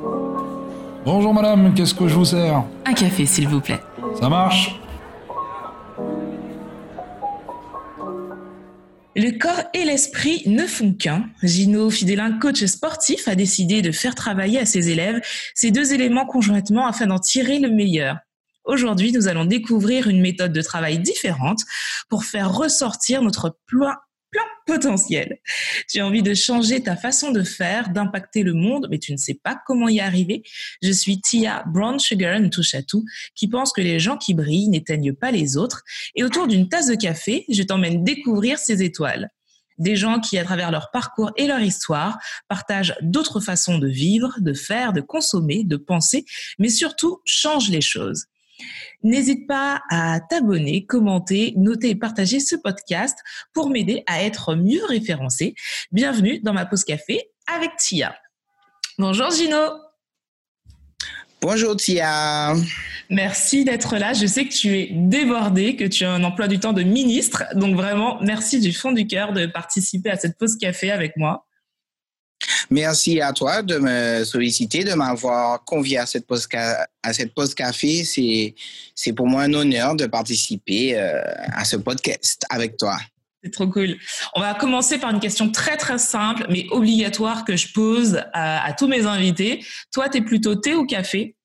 Bonjour madame, qu'est-ce que je vous sers? Un café, s'il vous plaît. Ça marche? Le corps et l'esprit ne font qu'un. Gino Fidelin, coach sportif, a décidé de faire travailler à ses élèves ces deux éléments conjointement afin d'en tirer le meilleur. Aujourd'hui, nous allons découvrir une méthode de travail différente pour faire ressortir notre plein potentiel. Tu as envie de changer ta façon de faire, d'impacter le monde, mais tu ne sais pas comment y arriver. Je suis Tia Brown Sugar, une touche à tout, qui pense que les gens qui brillent n'éteignent pas les autres. Et autour d'une tasse de café, je t'emmène découvrir ces étoiles. Des gens qui, à travers leur parcours et leur histoire, partagent d'autres façons de vivre, de faire, de consommer, de penser, mais surtout changent les choses. N'hésite pas à t'abonner, commenter, noter et partager ce podcast pour m'aider à être mieux référencé. Bienvenue dans ma pause café avec Tia. Bonjour Gino. Bonjour Tia. Merci d'être là. Je sais que tu es débordé, que tu as un emploi du temps de ministre. Donc vraiment, merci du fond du cœur de participer à cette pause café avec moi. Merci à toi de me solliciter, de m'avoir convié à cette pause café. C'est pour moi un honneur de participer à ce podcast avec toi. C'est trop cool. On va commencer par une question très très simple, mais obligatoire que je pose à tous mes invités. Toi, t'es plutôt thé ou café?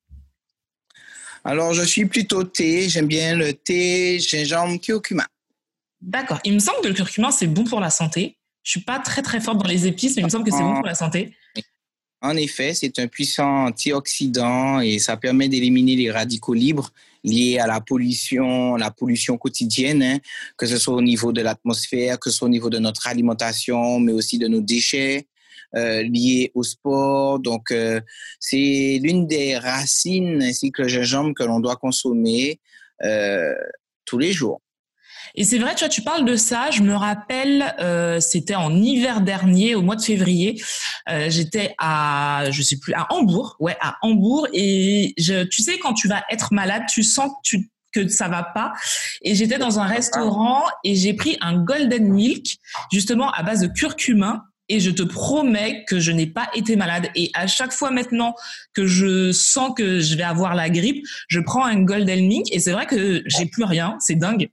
Alors, je suis plutôt thé. J'aime bien le thé gingembre curcuma. D'accord. Il me semble que le curcuma, c'est bon pour la santé. Je suis pas très très forte dans les épices, mais il me semble que c'est bon pour la santé. En effet, c'est un puissant antioxydant et ça permet d'éliminer les radicaux libres liés à la pollution quotidienne, que ce soit au niveau de l'atmosphère, que ce soit au niveau de notre alimentation, mais aussi de nos déchets liés au sport. Donc, c'est l'une des racines ainsi que le gingembre que l'on doit consommer tous les jours. Et c'est vrai, tu vois, tu parles de ça. Je me rappelle, c'était en hiver dernier, au mois de février. J'étais je sais plus, à Hambourg. Ouais, à Hambourg. Et tu sais, quand tu vas être malade, tu sens que ça va pas. Et j'étais dans un restaurant et j'ai pris un golden milk, justement à base de curcuma. Et je te promets que je n'ai pas été malade. Et à chaque fois maintenant que je sens que je vais avoir la grippe, je prends un golden milk. Et c'est vrai que j'ai plus rien. C'est dingue.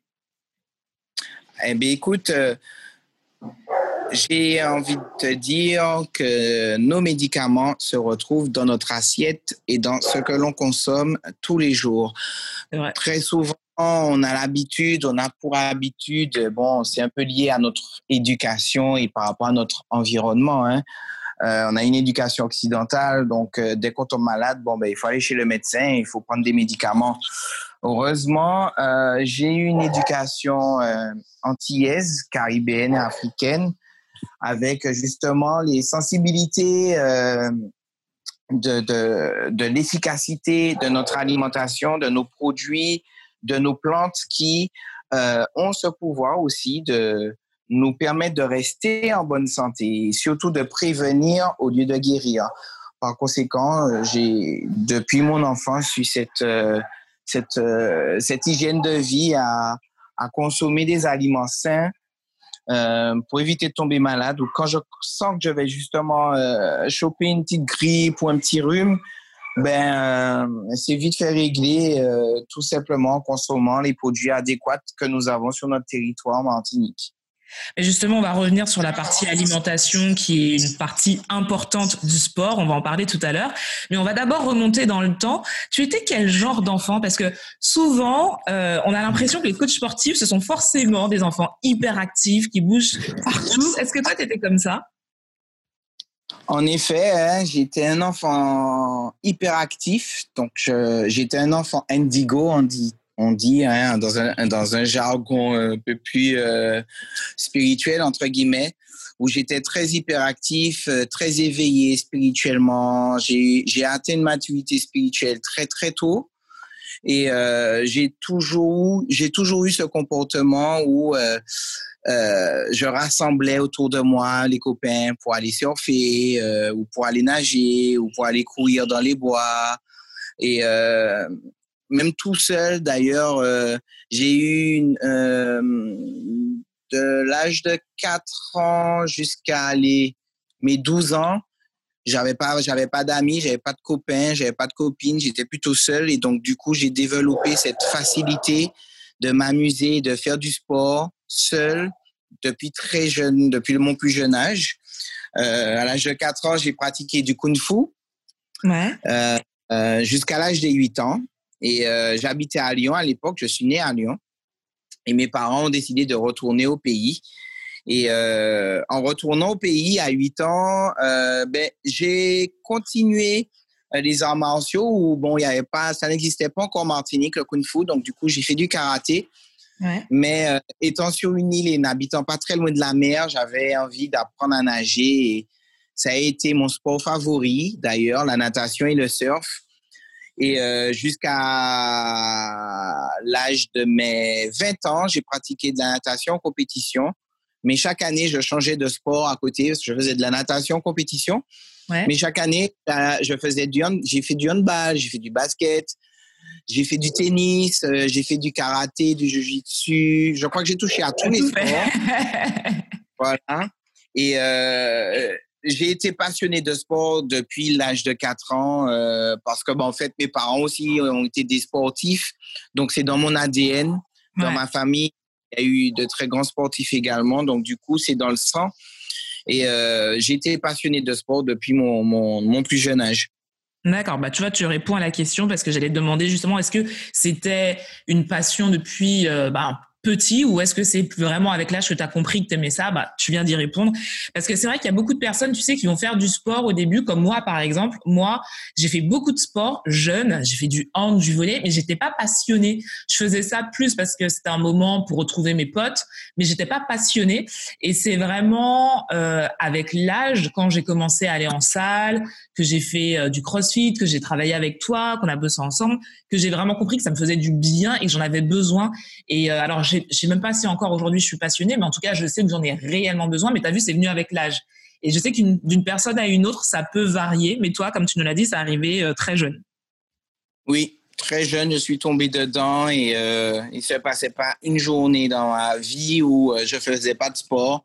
Eh bien, écoute, j'ai envie de te dire que nos médicaments se retrouvent dans notre assiette et dans ce que l'on consomme tous les jours. Très souvent, on a pour habitude, bon, c'est un peu lié à notre éducation et par rapport à notre environnement, hein. On a une éducation occidentale, donc dès qu'on tombe malade, bon, ben, il faut aller chez le médecin, il faut prendre des médicaments. Heureusement, j'ai eu une éducation antillaise, caribéenne et africaine, avec justement les sensibilités de l'efficacité de notre alimentation, de nos produits, de nos plantes qui ont ce pouvoir aussi de nous permettre de rester en bonne santé et surtout de prévenir au lieu de guérir. Par conséquent, depuis mon enfance, eu cette hygiène de vie à consommer des aliments sains pour éviter de tomber malade, ou quand je sens que je vais justement choper une petite grippe ou un petit rhume, c'est vite fait régler tout simplement en consommant les produits adéquats que nous avons sur notre territoire en Martinique. Et justement, on va revenir sur la partie alimentation qui est une partie importante du sport. On va en parler tout à l'heure. Mais on va d'abord remonter dans le temps. Tu étais quel genre d'enfant? Parce que souvent, on a l'impression que les coachs sportifs, ce sont forcément des enfants hyper actifs qui bougent partout. Est-ce que toi, tu étais comme ça? En effet, hein, j'étais un enfant hyperactif. Donc, j'étais un enfant indigo, on dit hein, dans un jargon un peu plus spirituel, entre guillemets, où j'étais très hyperactif, très éveillé spirituellement. J'ai atteint une maturité spirituelle très, très tôt. Et j'ai toujours eu ce comportement où je rassemblais autour de moi les copains pour aller surfer, ou pour aller nager, ou pour aller courir dans les bois. Et même tout seul, d'ailleurs, j'ai eu de l'âge de 4 ans jusqu'à mes 12 ans, j'avais pas d'amis, j'avais pas de copains, j'avais pas de copines, j'étais plutôt seul. Et donc, du coup, j'ai développé cette facilité de m'amuser, de faire du sport seul depuis très jeune, depuis mon plus jeune âge. À l'âge de 4 ans, j'ai pratiqué du kung-fu Ouais. jusqu'à l'âge de 8 ans. Et j'habitais à Lyon à l'époque, je suis né à Lyon. Et mes parents ont décidé de retourner au pays. Et en retournant au pays à 8 ans, j'ai continué les arts martiaux où, bon, ça n'existait pas encore en Martinique, le kung-fu. Donc, du coup, j'ai fait du karaté. Ouais. Mais étant sur une île et n'habitant pas très loin de la mer, j'avais envie d'apprendre à nager. Et ça a été mon sport favori, d'ailleurs, la natation et le surf. Et jusqu'à l'âge de mes 20 ans, j'ai pratiqué de la natation en compétition. Mais chaque année, je changeais de sport à côté. Je faisais de la natation en compétition. Ouais. Mais chaque année, j'ai fait du handball, j'ai fait du basket, j'ai fait du tennis, j'ai fait du karaté, du jiu-jitsu. Je crois que j'ai touché à tous les Tout sports. fait. Voilà. Et j'ai été passionné de sport depuis l'âge de 4 ans parce que, en fait, mes parents aussi ont été des sportifs. Donc, c'est dans mon ADN. Dans ma famille, il y a eu de très grands sportifs également. Donc, du coup, c'est dans le sang. Et j'ai été passionné de sport depuis mon plus jeune âge. D'accord, bah tu vois, tu réponds à la question parce que j'allais te demander justement, est-ce que c'était une passion depuis petit ou est-ce que c'est vraiment avec l'âge que tu as compris que tu aimais ça? Bah, tu viens d'y répondre. Parce que c'est vrai qu'il y a beaucoup de personnes, tu sais, qui vont faire du sport au début, comme moi par exemple. Moi, j'ai fait beaucoup de sport jeune, j'ai fait du hand, du volley, mais j'étais pas passionnée. Je faisais ça plus parce que c'était un moment pour retrouver mes potes, mais j'étais pas passionnée. Et c'est vraiment avec l'âge, quand j'ai commencé à aller en salle, que j'ai fait du crossfit, que j'ai travaillé avec toi, qu'on a bossé ensemble, que j'ai vraiment compris que ça me faisait du bien et que j'en avais besoin. Et alors, je sais même pas si encore aujourd'hui je suis passionnée, mais en tout cas, je sais que j'en ai réellement besoin. Mais tu as vu, c'est venu avec l'âge. Et je sais d'une personne à une autre, ça peut varier. Mais toi, comme tu nous l'as dit, ça arrivé très jeune. Oui, très jeune, je suis tombé dedans et il ne se passait pas une journée dans ma vie où je faisais pas de sport.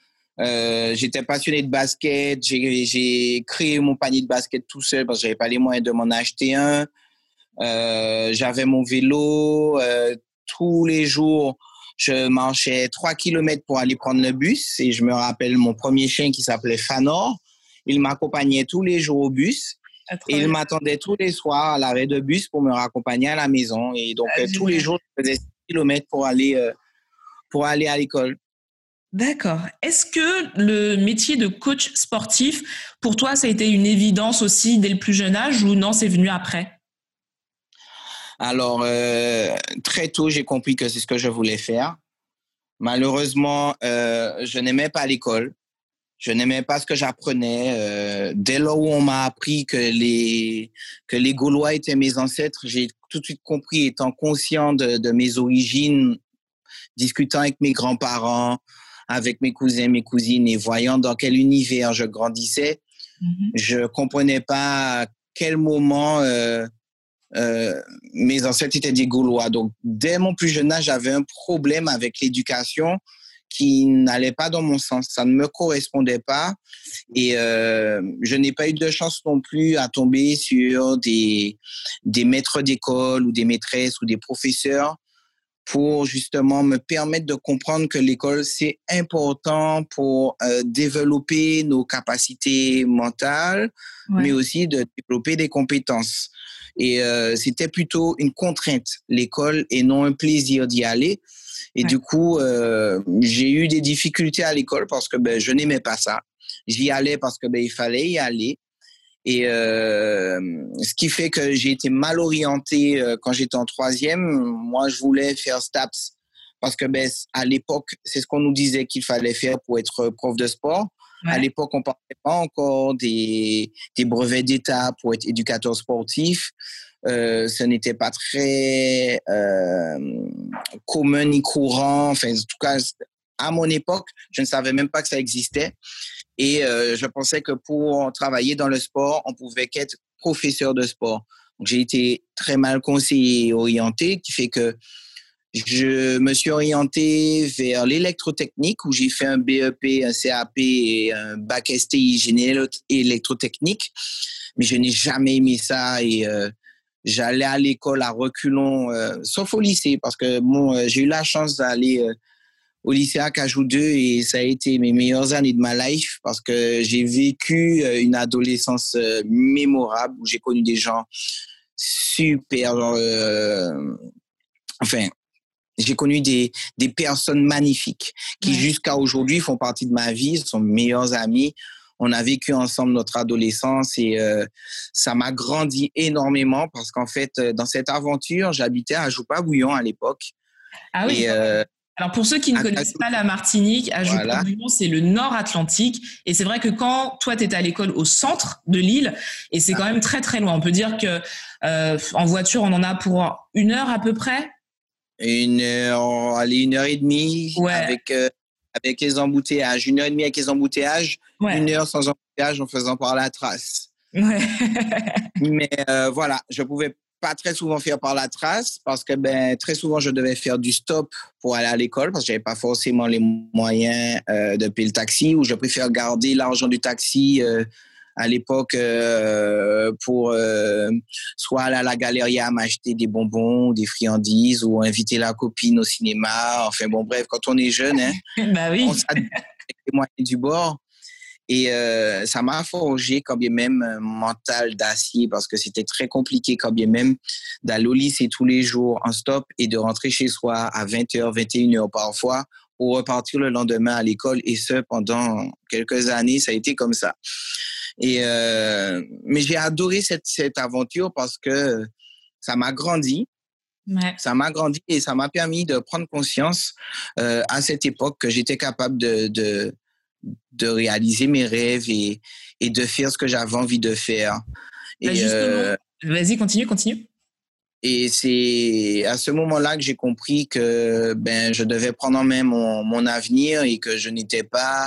J'étais passionné de basket. J'ai créé mon panier de basket tout seul parce que j'avais pas les moyens de m'en acheter un. J'avais mon vélo. Tous les jours, je marchais 3 kilomètres pour aller prendre le bus. Et je me rappelle mon premier chien qui s'appelait Fanor. Il m'accompagnait tous les jours au bus. Et il m'attendait tous les soirs à l'arrêt de bus pour me raccompagner à la maison. Et donc, tous les jours, je faisais 6 kilomètres pour aller à l'école. D'accord. Est-ce que le métier de coach sportif, pour toi, ça a été une évidence aussi dès le plus jeune âge ou non, c'est venu après? Alors, très tôt, j'ai compris que c'est ce que je voulais faire. Malheureusement, je n'aimais pas l'école. Je n'aimais pas ce que j'apprenais. Dès lors où on m'a appris que les Gaulois étaient mes ancêtres, j'ai tout de suite compris, étant conscient de mes origines, discutant avec mes grands-parents, avec mes cousins, mes cousines et voyant dans quel univers je grandissais, je comprenais pas à quel moment mes ancêtres étaient des Gaulois. Donc, dès mon plus jeune âge, j'avais un problème avec l'éducation qui n'allait pas dans mon sens. Ça ne me correspondait pas. Et je n'ai pas eu de chance non plus à tomber sur des maîtres d'école ou des maîtresses ou des professeurs pour justement me permettre de comprendre que l'école, c'est important pour développer nos capacités mentales, mais aussi de développer des compétences. Et c'était plutôt une contrainte, l'école, et non un plaisir d'y aller. Et du coup, j'ai eu des difficultés à l'école parce que je n'aimais pas ça. J'y allais parce que il fallait y aller. Et ce qui fait que j'ai été mal orienté quand j'étais en troisième. Moi, je voulais faire STAPS parce que à l'époque, c'est ce qu'on nous disait qu'il fallait faire pour être prof de sport. À l'époque, on ne parlait pas encore des brevets d'État pour être éducateur sportif. Ce n'était pas très commun ni courant. Enfin, en tout cas, à mon époque, je ne savais même pas que ça existait. Et je pensais que pour travailler dans le sport, on pouvait qu'être professeur de sport. Donc, j'ai été très mal conseillé et orienté, qui fait que je me suis orienté vers l'électrotechnique où j'ai fait un BEP, un CAP et un bac STI génie électrotechnique. Mais je n'ai jamais aimé ça et j'allais à l'école à reculons, sauf au lycée parce que j'ai eu la chance d'aller au lycée Acajou 2 et ça a été mes meilleures années de ma life parce que j'ai vécu une adolescence mémorable où j'ai connu des gens super, enfin, j'ai connu des personnes magnifiques qui jusqu'à aujourd'hui font partie de ma vie, sont mes meilleurs amis. On a vécu ensemble notre adolescence et ça m'a grandi énormément parce qu'en fait, dans cette aventure, j'habitais à Joupa-Bouillon à l'époque. Ah oui. Et, alors pour ceux qui ne connaissent pas la Martinique, Ajoupa-Bouillon, c'est le nord Atlantique. Et c'est vrai que quand toi, tu étais à l'école au centre de l'île, et c'est quand même très très loin. On peut dire que en voiture, on en a pour 1 heure à peu près. 1h30 avec les embouteillages. 1h30 avec les embouteillages, 1 heure sans embouteillage en faisant par la trace. Ouais. Mais voilà, je pouvais pas très souvent faire par la trace parce que très souvent je devais faire du stop pour aller à l'école parce que j'avais pas forcément les moyens de payer le taxi ou je préfère garder l'argent du taxi à l'époque pour soit aller à la galerie à m'acheter des bonbons, des friandises ou inviter la copine au cinéma. Enfin bon, bref, quand on est jeune, bah oui. on s'adapte avec les moyens du bord. Et ça m'a forgé quand bien même un mental d'acier parce que c'était très compliqué quand bien même d'aller au lycée tous les jours en stop et de rentrer chez soi à 20h, 21h parfois pour repartir le lendemain à l'école et ce pendant quelques années, ça a été comme ça. Et mais j'ai adoré cette aventure parce que ça m'a grandi. Ouais. Ça m'a grandi et ça m'a permis de prendre conscience à cette époque que j'étais capable de réaliser mes rêves et de faire ce que j'avais envie de faire. Et justement, vas-y, continue. Et c'est à ce moment-là que j'ai compris que je devais prendre en main mon avenir et que je n'étais pas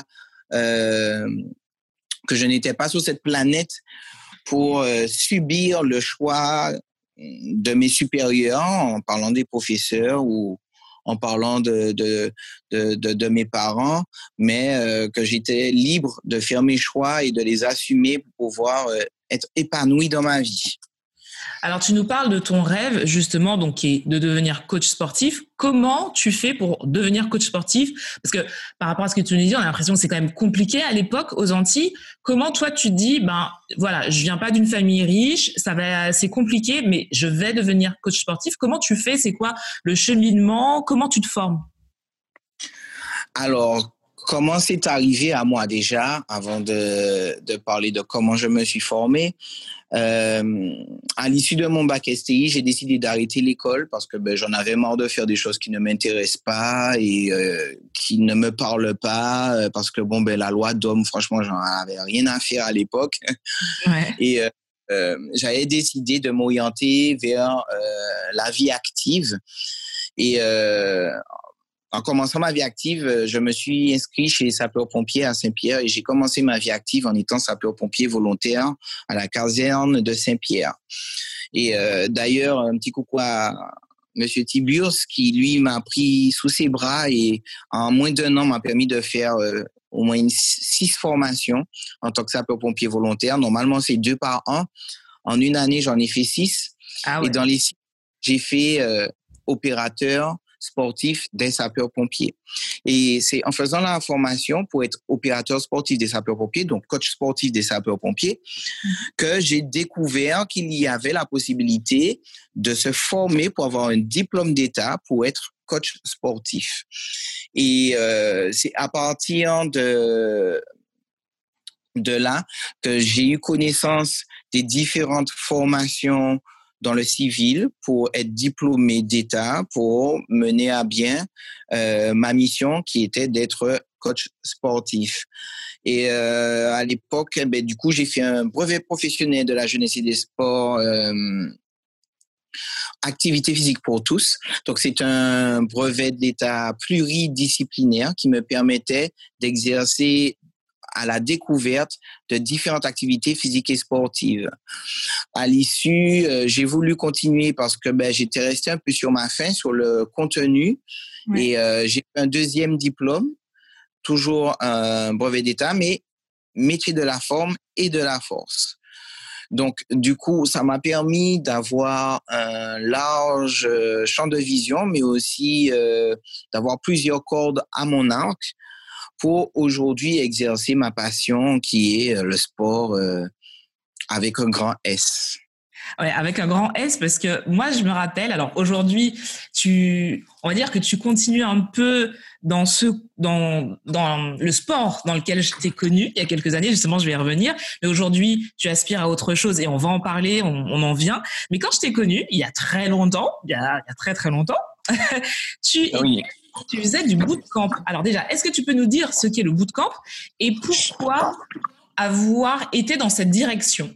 sur cette planète pour subir le choix de mes supérieurs en parlant des professeurs ou en parlant de mes parents, mais que j'étais libre de faire mes choix et de les assumer pour pouvoir être épanoui dans ma vie. Alors, tu nous parles de ton rêve, justement, donc, qui est de devenir coach sportif. Comment tu fais pour devenir coach sportif? Parce que par rapport à ce que tu nous dis, on a l'impression que c'est quand même compliqué à l'époque aux Antilles. Comment toi, tu te dis, voilà, je viens pas d'une famille riche, c'est compliqué, mais je vais devenir coach sportif. Comment tu fais? C'est quoi le cheminement? Comment tu te formes? Alors, comment c'est arrivé à moi déjà, avant de parler de comment je me suis formé? À l'issue de mon bac STI, j'ai décidé d'arrêter l'école parce que j'en avais marre de faire des choses qui ne m'intéressent pas et qui ne me parlent pas parce que la loi d'homme, franchement, j'en avais rien à faire à l'époque. Ouais. Et j'avais décidé de m'orienter vers la vie active et en commençant ma vie active, je me suis inscrit chez les sapeurs-pompiers à Saint-Pierre et j'ai commencé ma vie active en étant sapeur-pompier volontaire à la caserne de Saint-Pierre. Et d'ailleurs, un petit coucou à Monsieur Tiburce qui, lui, m'a pris sous ses bras et en moins d'1 an m'a permis de faire au moins 6 formations en tant que sapeur-pompier volontaire. Normalement, c'est 2 par an. En 1 année, j'en ai fait 6. Ah ouais. Et dans les 6, j'ai fait opérateur sportif des sapeurs-pompiers. Et c'est en faisant la formation pour être opérateur sportif des sapeurs-pompiers, donc coach sportif des sapeurs-pompiers, que j'ai découvert qu'il y avait la possibilité de se former pour avoir un diplôme d'État pour être coach sportif. Et c'est à partir de là que j'ai eu connaissance des différentes formations dans le civil pour être diplômé d'État, pour mener à bien ma mission qui était d'être coach sportif. Et à l'époque, du coup, j'ai fait un brevet professionnel de la jeunesse et des sports, activité physique pour tous. Donc, c'est un brevet d'État pluridisciplinaire qui me permettait d'exercer à la découverte de différentes activités physiques et sportives. À l'issue, j'ai voulu continuer parce que j'étais resté un peu sur ma faim, sur le contenu. Ouais. Et j'ai fait un deuxième diplôme, toujours un brevet d'État, mais métier de la forme et de la force. Donc, du coup, ça m'a permis d'avoir un large champ de vision, mais aussi d'avoir plusieurs cordes à mon arc pour aujourd'hui exercer ma passion qui est le sport avec un grand S. Ouais, avec un grand S, parce que moi, je me rappelle, alors aujourd'hui, on va dire que tu continues un peu dans le sport dans lequel je t'ai connu il y a quelques années, justement, je vais y revenir, mais aujourd'hui, tu aspires à autre chose et on va en parler, on en vient. Mais quand je t'ai connu, il y a très longtemps, il y a très très longtemps, tu faisais du bootcamp. Alors déjà, est-ce que tu peux nous dire ce qu'est le bootcamp et pourquoi avoir été dans cette direction?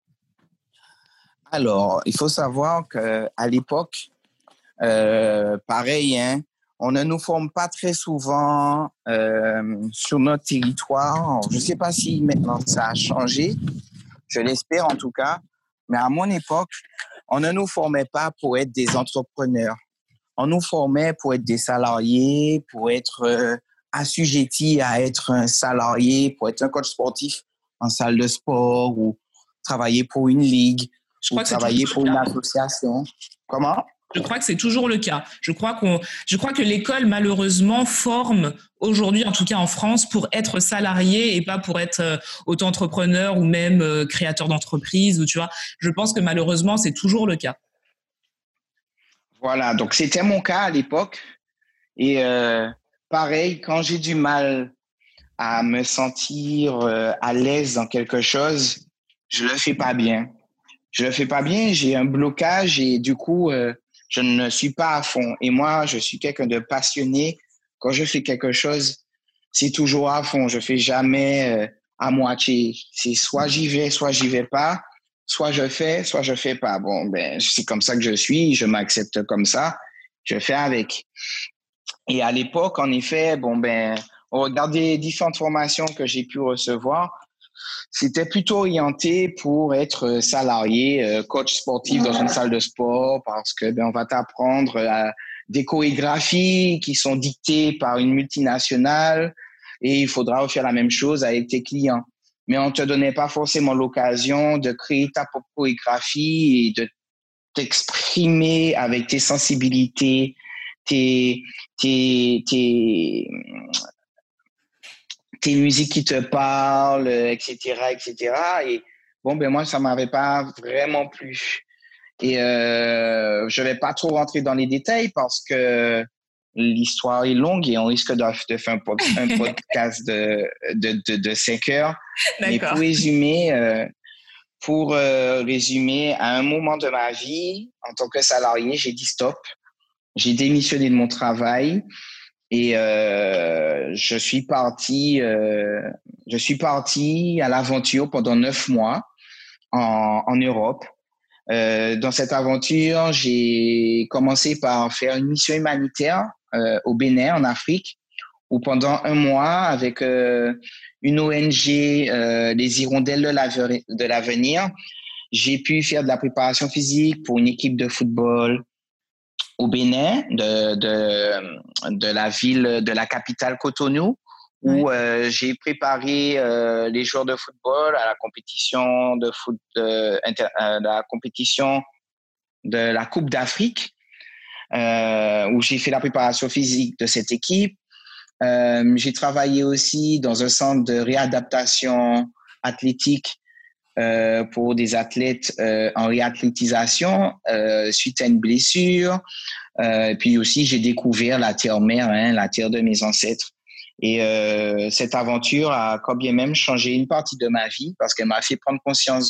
Alors, il faut savoir qu'à l'époque, pareil, hein, on ne nous forme pas très souvent sur notre territoire. Je ne sais pas si maintenant ça a changé, je l'espère en tout cas, mais à mon époque, on ne nous formait pas pour être des entrepreneurs. On nous formait pour être des salariés, pour être assujettis à être un salarié, pour être un coach sportif en salle de sport ou travailler pour une ligue. Je crois que travailler pour une association. Comment? Je crois que c'est toujours le cas. Je crois que l'école, malheureusement, forme aujourd'hui, en tout cas en France, pour être salarié et pas pour être auto-entrepreneur ou même créateur d'entreprise. Ou tu vois, je pense que malheureusement, c'est toujours le cas. Voilà, donc c'était mon cas à l'époque. Et pareil, quand j'ai du mal à me sentir à l'aise dans quelque chose, je le fais pas bien. Je le fais pas bien, j'ai un blocage et du coup, je ne suis pas à fond. Et moi, je suis quelqu'un de passionné. Quand je fais quelque chose, c'est toujours à fond. Je fais jamais à moitié. C'est soit j'y vais pas, soit je fais pas. Bon, c'est comme ça que je suis. Je m'accepte comme ça. Je fais avec. Et à l'époque, en effet, au regard des différentes formations que j'ai pu recevoir, c'était plutôt orienté pour être salarié, coach sportif dans une salle de sport, parce que on va t'apprendre des chorégraphies qui sont dictées par une multinationale et il faudra faire la même chose avec tes clients. Mais on te donnait pas forcément l'occasion de créer ta propre chorégraphie et de t'exprimer avec tes sensibilités, tes musiques qui te parlent, etc., etc. Et moi, ça m'avait pas vraiment plu. Et je vais pas trop rentrer dans les détails parce que l'histoire est longue et on risque de faire un podcast de 5 heures. Mais pour résumer, à un moment de ma vie, en tant que salarié, j'ai dit stop. J'ai démissionné de mon travail. Et je suis parti à l'aventure pendant 9 mois en Europe. Dans cette aventure, j'ai commencé par faire une mission humanitaire au Bénin, en Afrique, où pendant 1 mois, avec une ONG, les Hirondelles de l'avenir, j'ai pu faire de la préparation physique pour une équipe de football au Bénin, de la ville, de la capitale Cotonou, où j'ai préparé les joueurs de football à la compétition la compétition de la Coupe d'Afrique, où j'ai fait la préparation physique de cette équipe. J'ai travaillé aussi dans un centre de réadaptation athlétique pour des athlètes en réathlétisation suite à une blessure. Puis aussi, j'ai découvert la terre-mère, la terre de mes ancêtres. Et cette aventure a quand bien même changé une partie de ma vie parce qu'elle m'a fait prendre conscience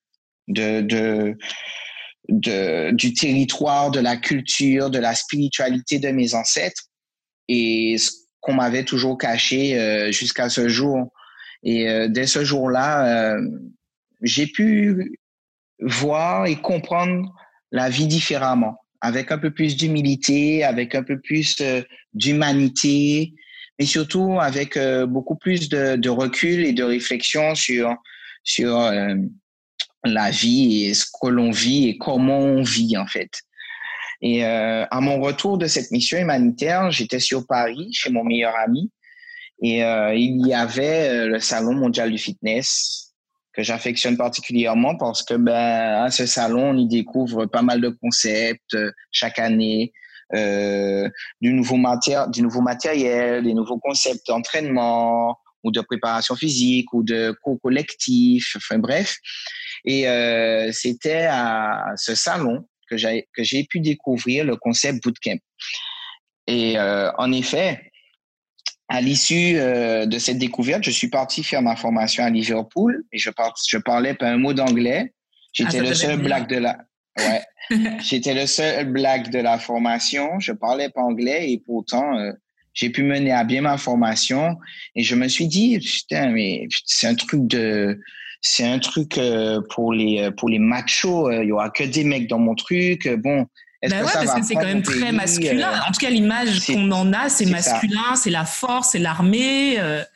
du territoire, de la culture, de la spiritualité de mes ancêtres et ce qu'on m'avait toujours caché jusqu'à ce jour. Et dès ce jour-là, j'ai pu voir et comprendre la vie différemment, avec un peu plus d'humilité, avec un peu plus d'humanité, mais surtout avec beaucoup plus de recul et de réflexion sur la vie et ce que l'on vit et comment on vit en fait. Et à mon retour de cette mission humanitaire, j'étais sur Paris chez mon meilleur ami et il y avait le Salon mondial du fitness que j'affectionne particulièrement parce que à ce salon, on y découvre pas mal de concepts chaque année, du nouveau matériel, des nouveaux concepts d'entraînement ou de préparation physique ou de cours collectifs, enfin bref. Et c'était à ce salon que j'ai pu découvrir le concept bootcamp. Et en effet, à l'issue de cette découverte, je suis parti faire ma formation à Liverpool et je parlais pas un mot d'anglais. J'étais le seul black de la j'étais le seul black de la formation. Je parlais pas anglais et pourtant j'ai pu mener à bien ma formation et je me suis dit putain mais c'est un truc pour les machos, il y aura que des mecs dans mon truc. Bon, est-ce que ça va parce que c'est quand même très masculin. En tout cas, l'image qu'on en a, c'est masculin, c'est la force, c'est l'armée.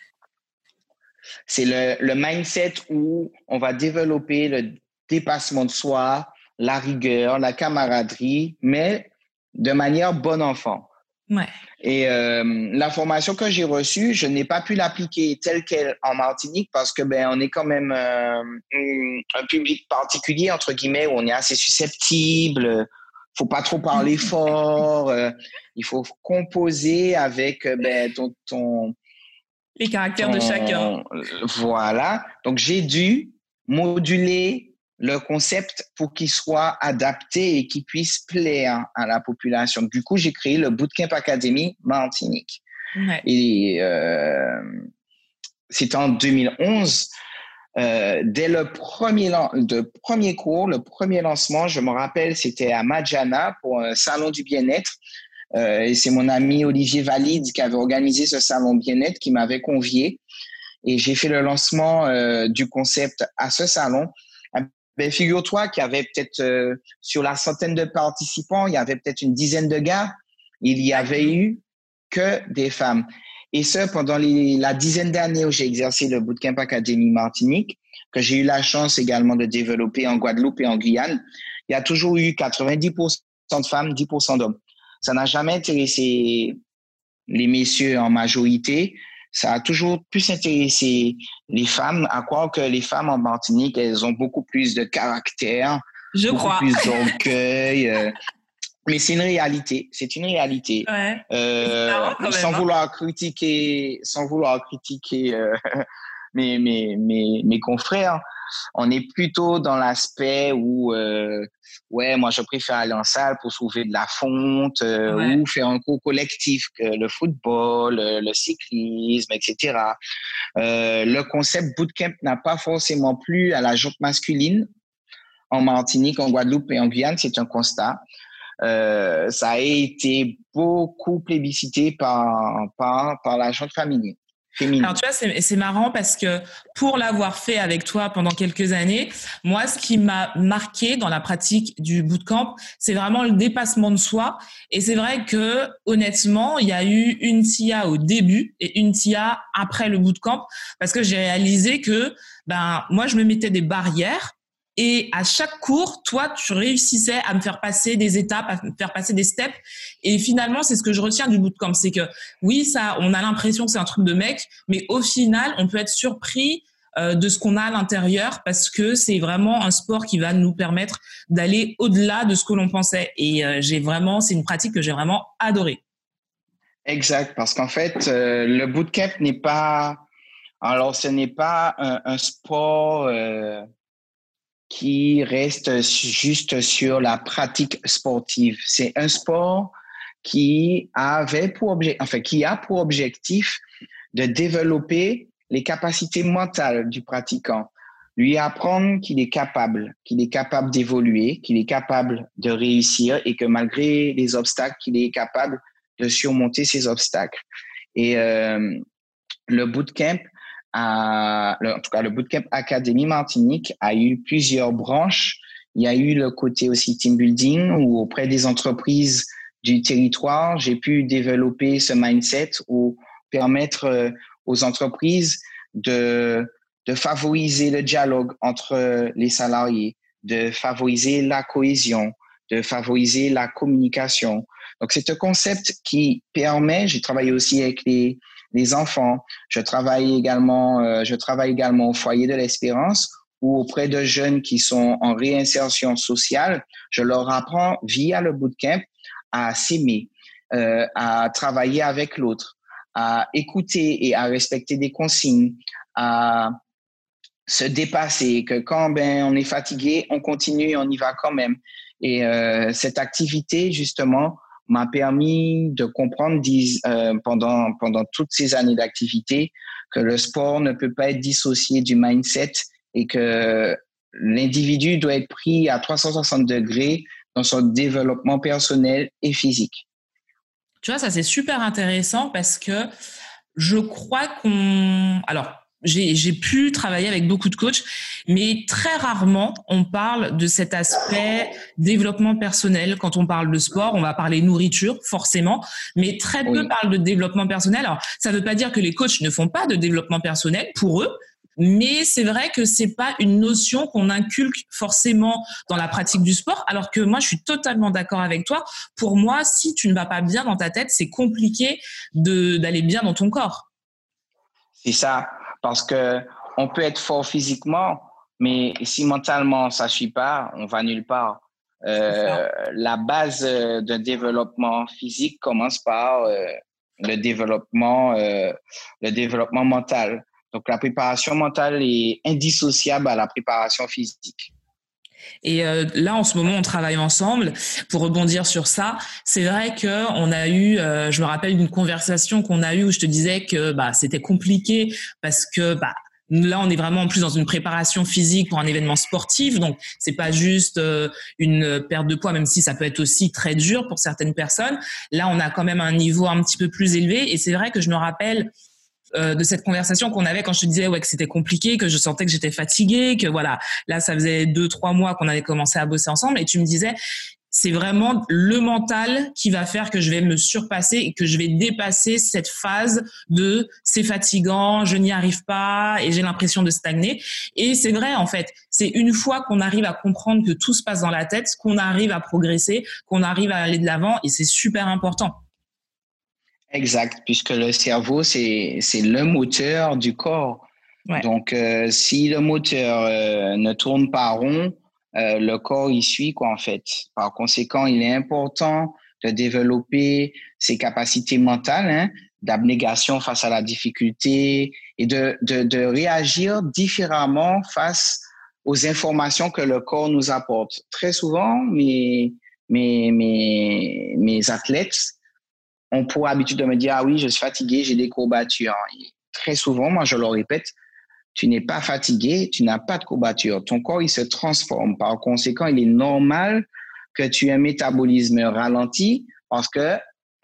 C'est le mindset où on va développer le dépassement de soi, la rigueur, la camaraderie, mais de manière bon enfant. Ouais. Et la formation que j'ai reçue, je n'ai pas pu l'appliquer telle qu'elle en Martinique parce que on est quand même un public particulier entre guillemets où on est assez susceptible. Faut pas trop parler fort. Il faut composer avec les caractères de chacun. Voilà. Donc j'ai dû moduler le concept pour qu'il soit adapté et qu'il puisse plaire à la population. Du coup, j'ai créé le Bootcamp Academy Martinique. Ouais. Et c'était en 2011. Dès le premier cours, le premier lancement, je me rappelle, c'était à Madjana pour un salon du bien-être. Et c'est mon ami Olivier Valide qui avait organisé ce salon bien-être qui m'avait convié. Et j'ai fait le lancement du concept à ce salon. Figure-toi qu'il y avait peut-être sur la centaine de participants, il y avait peut-être une dizaine de gars. Il y avait eu que des femmes. Et ce, pendant la dizaine d'années où j'ai exercé le Bootcamp Academy Martinique, que j'ai eu la chance également de développer en Guadeloupe et en Guyane, il y a toujours eu 90% de femmes, 10% d'hommes. Ça n'a jamais intéressé les messieurs en majorité. Ça a toujours plus intéressé les femmes, à croire que les femmes en Martinique, elles ont beaucoup plus de caractère, plus d'orgueil. Mais c'est une réalité. Ouais. Sans vouloir critiquer mes confrères, on est plutôt dans l'aspect où moi je préfère aller en salle pour soulever de la fonte ou faire un cours collectif que le football, le cyclisme, etc. Le concept bootcamp n'a pas forcément plu à la gente masculine en Martinique, en Guadeloupe et en Guyane, c'est un constat. Ça a été beaucoup plébiscité par la gente féminine. Alors tu vois, c'est marrant parce que pour l'avoir fait avec toi pendant quelques années, moi, ce qui m'a marqué dans la pratique du bootcamp, c'est vraiment le dépassement de soi. Et c'est vrai que honnêtement, il y a eu une TIA au début et une TIA après le bootcamp parce que j'ai réalisé que moi, je me mettais des barrières. Et à chaque cours, toi, tu réussissais à me faire passer des étapes, à me faire passer des steps. Et finalement, c'est ce que je retiens du bootcamp. C'est que, oui, ça, on a l'impression que c'est un truc de mec, mais au final, on peut être surpris de ce qu'on a à l'intérieur parce que c'est vraiment un sport qui va nous permettre d'aller au-delà de ce que l'on pensait. Et c'est une pratique que j'ai vraiment adorée. Exact, parce qu'en fait, le bootcamp n'est pas, alors ce n'est pas un sport qui reste juste sur la pratique sportive. C'est un sport qui a pour objectif de développer les capacités mentales du pratiquant, lui apprendre qu'il est capable d'évoluer, qu'il est capable de réussir et que malgré les obstacles, qu'il est capable de surmonter ces obstacles. Et le bootcamp, le Bootcamp Academy Martinique a eu plusieurs branches. Il y a eu le côté aussi team building où auprès des entreprises du territoire, j'ai pu développer ce mindset où permettre aux entreprises de favoriser le dialogue entre les salariés, de favoriser la cohésion, de favoriser la communication. Donc, c'est un concept qui permet, j'ai travaillé aussi avec les enfants, je travaille également au foyer de l'Espérance ou auprès de jeunes qui sont en réinsertion sociale. Je leur apprends via le bootcamp à s'aimer, à travailler avec l'autre, à écouter et à respecter des consignes, à se dépasser, que quand on est fatigué, on continue, on y va quand même. Et cette activité, justement, m'a permis de comprendre pendant toutes ces années d'activité que le sport ne peut pas être dissocié du mindset et que l'individu doit être pris à 360 degrés dans son développement personnel et physique. Tu vois, ça c'est super intéressant parce que je crois alors, j'ai pu travailler avec beaucoup de coachs, mais très rarement on parle de cet aspect développement personnel. Quand on parle de sport, on va parler nourriture, forcément, mais très peu parlent de développement personnel. Alors, ça ne veut pas dire que les coachs ne font pas de développement personnel pour eux, mais c'est vrai que c'est pas une notion qu'on inculque forcément dans la pratique du sport, alors que moi, je suis totalement d'accord avec toi. Pour moi, si tu ne vas pas bien dans ta tête, c'est compliqué d'aller bien dans ton corps. C'est ça. Parce que on peut être fort physiquement, mais si mentalement ça suit pas, on va nulle part. La base d'un développement physique commence par le développement mental. Donc la préparation mentale est indissociable à la préparation physique. Et là, en ce moment, on travaille ensemble. Pour rebondir sur ça, c'est vrai que on a eu, je me rappelle d'une conversation qu'on a eue où je te disais que c'était compliqué parce que là, on est vraiment en plus dans une préparation physique pour un événement sportif, donc c'est pas juste une perte de poids, même si ça peut être aussi très dur pour certaines personnes. Là, on a quand même un niveau un petit peu plus élevé, et c'est vrai que je me rappelle de cette conversation qu'on avait quand je te disais que c'était compliqué, que je sentais que j'étais fatiguée, que voilà, là ça faisait 2-3 mois qu'on avait commencé à bosser ensemble, et tu me disais c'est vraiment le mental qui va faire que je vais me surpasser et que je vais dépasser cette phase de c'est fatigant, je n'y arrive pas et j'ai l'impression de stagner. Et c'est vrai, en fait, c'est une fois qu'on arrive à comprendre que tout se passe dans la tête, qu'on arrive à progresser, qu'on arrive à aller de l'avant, et c'est super important. Exact, puisque le cerveau, c'est le moteur du corps. Ouais. Donc, si le moteur ne tourne pas rond, le corps y suit, en fait. Par conséquent, il est important de développer ses capacités mentales, d'abnégation face à la difficulté et de réagir différemment face aux informations que le corps nous apporte. Très souvent, mes athlètes ont pour habitude de me dire « Ah oui, je suis fatigué, j'ai des courbatures ». Très souvent, moi, je leur répète, tu n'es pas fatigué, tu n'as pas de courbatures. Ton corps, il se transforme. Par conséquent, il est normal que tu aies un métabolisme ralenti parce que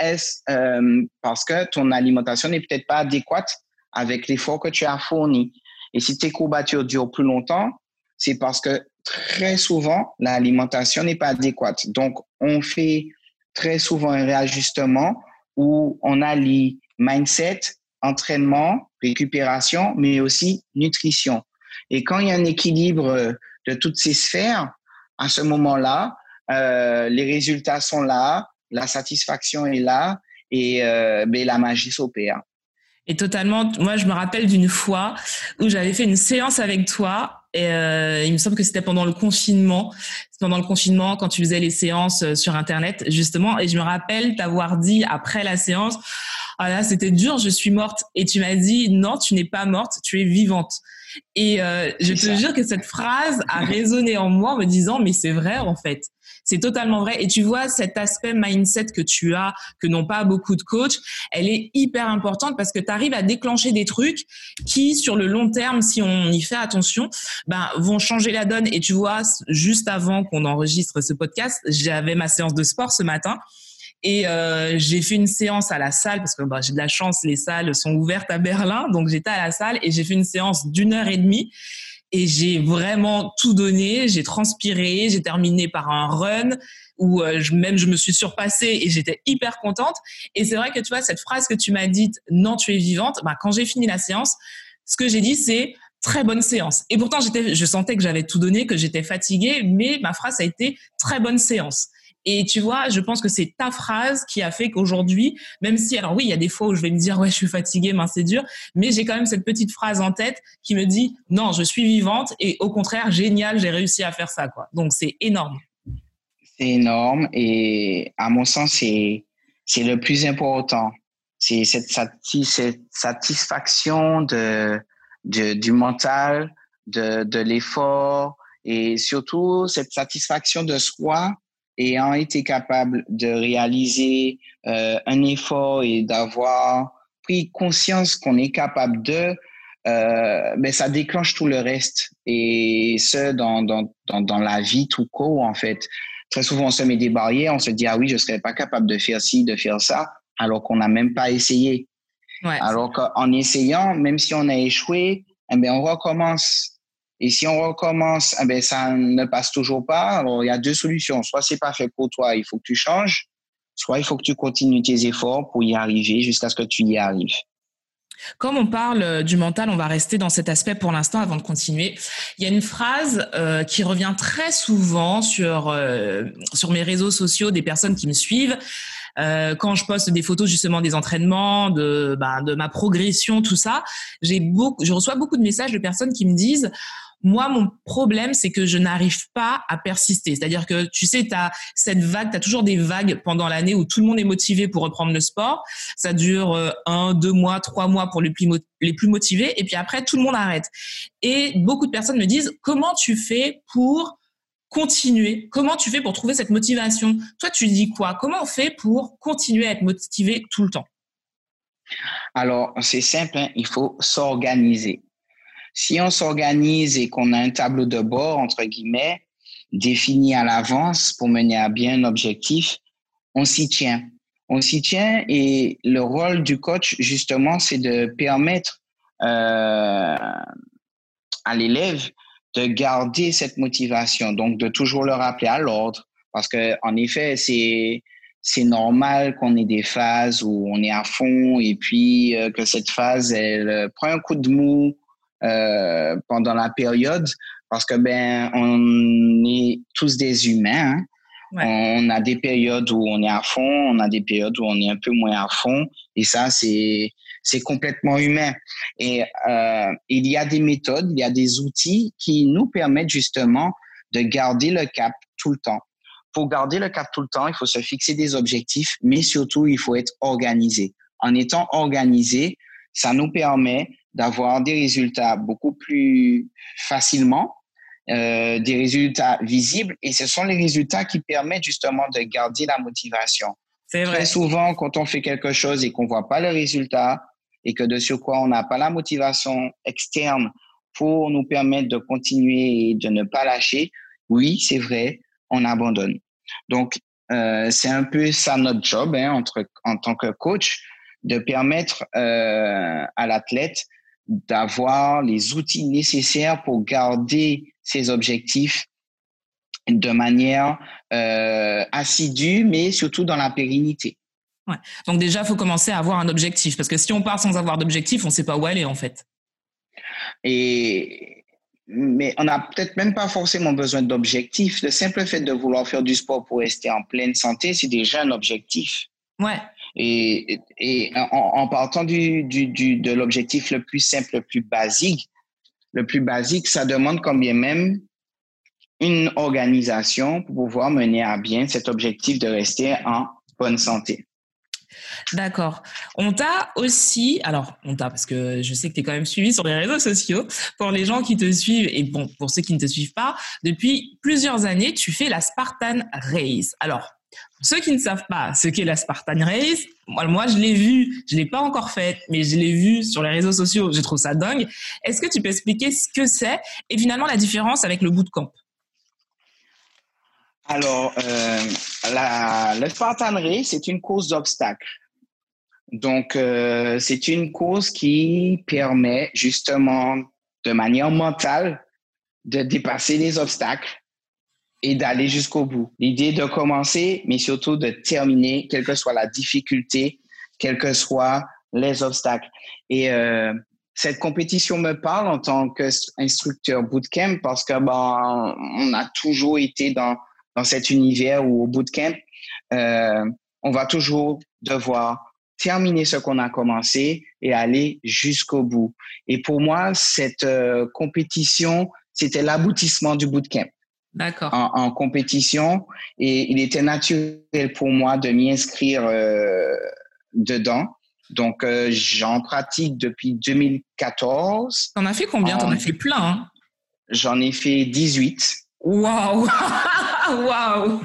ton alimentation n'est peut-être pas adéquate avec l'effort que tu as fourni. Et si tes courbatures durent plus longtemps, c'est parce que très souvent, l'alimentation n'est pas adéquate. Donc, on fait très souvent un réajustement où on allie mindset, entraînement, récupération, mais aussi nutrition. Et quand il y a un équilibre de toutes ces sphères, à ce moment-là, les résultats sont là, la satisfaction est là et la magie s'opère. Et totalement, moi je me rappelle d'une fois où j'avais fait une séance avec toi. Et il me semble que c'était pendant le confinement. Pendant le confinement, quand tu faisais les séances sur Internet, justement. Et je me rappelle t'avoir dit après la séance, ah là, c'était dur, je suis morte. Et tu m'as dit, non, tu n'es pas morte, tu es vivante. Et je te jure que cette phrase a résonné en moi en me disant, mais c'est vrai en fait. C'est totalement vrai. Et tu vois, cet aspect mindset que tu as, que n'ont pas beaucoup de coachs, elle est hyper importante parce que tu arrives à déclencher des trucs qui, sur le long terme, si on y fait attention, vont changer la donne. Et tu vois, juste avant qu'on enregistre ce podcast, j'avais ma séance de sport ce matin. Et j'ai fait une séance à la salle parce que j'ai de la chance, les salles sont ouvertes à Berlin. Donc, j'étais à la salle et j'ai fait une séance d'1h30. Et j'ai vraiment tout donné, j'ai transpiré, j'ai terminé par un run où je me suis surpassée et j'étais hyper contente. Et c'est vrai que tu vois, cette phrase que tu m'as dite, non, tu es vivante, bah, quand j'ai fini la séance, ce que j'ai dit, c'est très bonne séance. Et pourtant, je sentais que j'avais tout donné, que j'étais fatiguée, mais ma phrase a été très bonne séance. Et tu vois, je pense que c'est ta phrase qui a fait qu'aujourd'hui, même si, alors oui, il y a des fois où je vais me dire, ouais, je suis fatiguée, mince, c'est dur, mais j'ai quand même cette petite phrase en tête qui me dit, non, je suis vivante et au contraire, génial, j'ai réussi à faire ça, quoi. Donc, c'est énorme. C'est énorme et à mon sens, c'est le plus important. C'est cette satisfaction du mental, de l'effort et surtout cette satisfaction de soi ayant été capable de réaliser un effort et d'avoir pris conscience qu'on est capable ben ça déclenche tout le reste et ce dans la vie tout court en fait. Très souvent, on se met des barrières, on se dit, ah oui, je ne serais pas capable de faire ci, de faire ça, alors qu'on n'a même pas essayé. Ouais. Alors qu'en essayant, même si on a échoué, eh bien, on recommence. Et si on recommence, eh bien, ça ne passe toujours pas. Alors, il y a deux solutions. Soit c'est pas fait pour toi, il faut que tu changes. Soit il faut que tu continues tes efforts pour y arriver jusqu'à ce que tu y arrives. Comme on parle du mental, on va rester dans cet aspect pour l'instant avant de continuer. Il y a une phrase qui revient très souvent sur mes réseaux sociaux des personnes qui me suivent. Quand je poste des photos justement des entraînements, de ma progression, tout ça, je reçois beaucoup de messages de personnes qui me disent moi, mon problème, c'est que je n'arrive pas à persister. C'est-à-dire que, tu sais, t'as cette vague, t'as toujours des vagues pendant l'année où tout le monde est motivé pour reprendre le sport. Ça dure 1, 2 mois, 3 mois pour les plus motivés. Et puis après, tout le monde arrête. Et beaucoup de personnes me disent, comment tu fais pour continuer? Comment tu fais pour trouver cette motivation? Toi, tu dis quoi? Comment on fait pour continuer à être motivé tout le temps? Alors, c'est simple, hein, il faut s'organiser. Si on s'organise et qu'on a un tableau de bord, entre guillemets, défini à l'avance pour mener à bien un objectif, on s'y tient. On s'y tient et le rôle du coach, justement, c'est de permettre à l'élève de garder cette motivation, donc de toujours le rappeler à l'ordre. Parce que en effet, c'est normal qu'on ait des phases où on est à fond et puis que cette phase, elle prend un coup de mou pendant la période parce que ben on est tous des humains. Hein. Ouais. On a des périodes où on est à fond, on a des périodes où on est un peu moins à fond et ça c'est complètement humain. Et il y a des méthodes, il y a des outils qui nous permettent justement de garder le cap tout le temps. Pour garder le cap tout le temps, il faut se fixer des objectifs, mais surtout, il faut être organisé. En étant organisé, ça nous permet d'avoir des résultats beaucoup plus facilement, des résultats visibles, et ce sont les résultats qui permettent justement de garder la motivation. C'est vrai. Très souvent, quand on fait quelque chose et qu'on voit pas le résultat, et que de surcroît, on n'a pas la motivation externe pour nous permettre de continuer et de ne pas lâcher, oui, c'est vrai, on abandonne. Donc, c'est un peu ça notre job hein, en tant que coach, de permettre à l'athlète d'avoir les outils nécessaires pour garder ses objectifs de manière assidue, mais surtout dans la pérennité. Ouais. Donc déjà, il faut commencer à avoir un objectif, parce que si on part sans avoir d'objectif, on ne sait pas où aller en fait. Mais on n'a peut-être même pas forcément besoin d'objectifs. Le simple fait de vouloir faire du sport pour rester en pleine santé, c'est déjà un objectif. Ouais. Et en partant de l'objectif le plus simple, le plus basique, ça demande quand bien même une organisation pour pouvoir mener à bien cet objectif de rester en bonne santé. D'accord. Parce que je sais que tu es quand même suivi sur les réseaux sociaux. Pour les gens qui te suivent, et bon, pour ceux qui ne te suivent pas, depuis plusieurs années, tu fais la Spartan Race. Alors, pour ceux qui ne savent pas ce qu'est la Spartan Race, moi je l'ai vu, je ne l'ai pas encore faite, mais je l'ai vu sur les réseaux sociaux, je trouve ça dingue. Est-ce que tu peux expliquer ce que c'est et finalement la différence avec le bootcamp? Alors, le Spartan Race, c'est une course d'obstacles. Donc, c'est une course qui permet justement de manière mentale de dépasser les obstacles et d'aller jusqu'au bout. L'idée de commencer, mais surtout de terminer, quelle que soit la difficulté, quels que soient les obstacles. Et cette compétition me parle en tant qu'instructeur bootcamp parce que on a toujours été dans cet univers où au bootcamp, on va toujours devoir terminer ce qu'on a commencé et aller jusqu'au bout. Et pour moi, cette compétition, c'était l'aboutissement du bootcamp. D'accord. En compétition, et il était naturel pour moi de m'y inscrire dedans. Donc, j'en pratique depuis 2014. T'en as fait combien? T'en as fait plein, hein? J'en ai fait 18. Waouh! Waouh!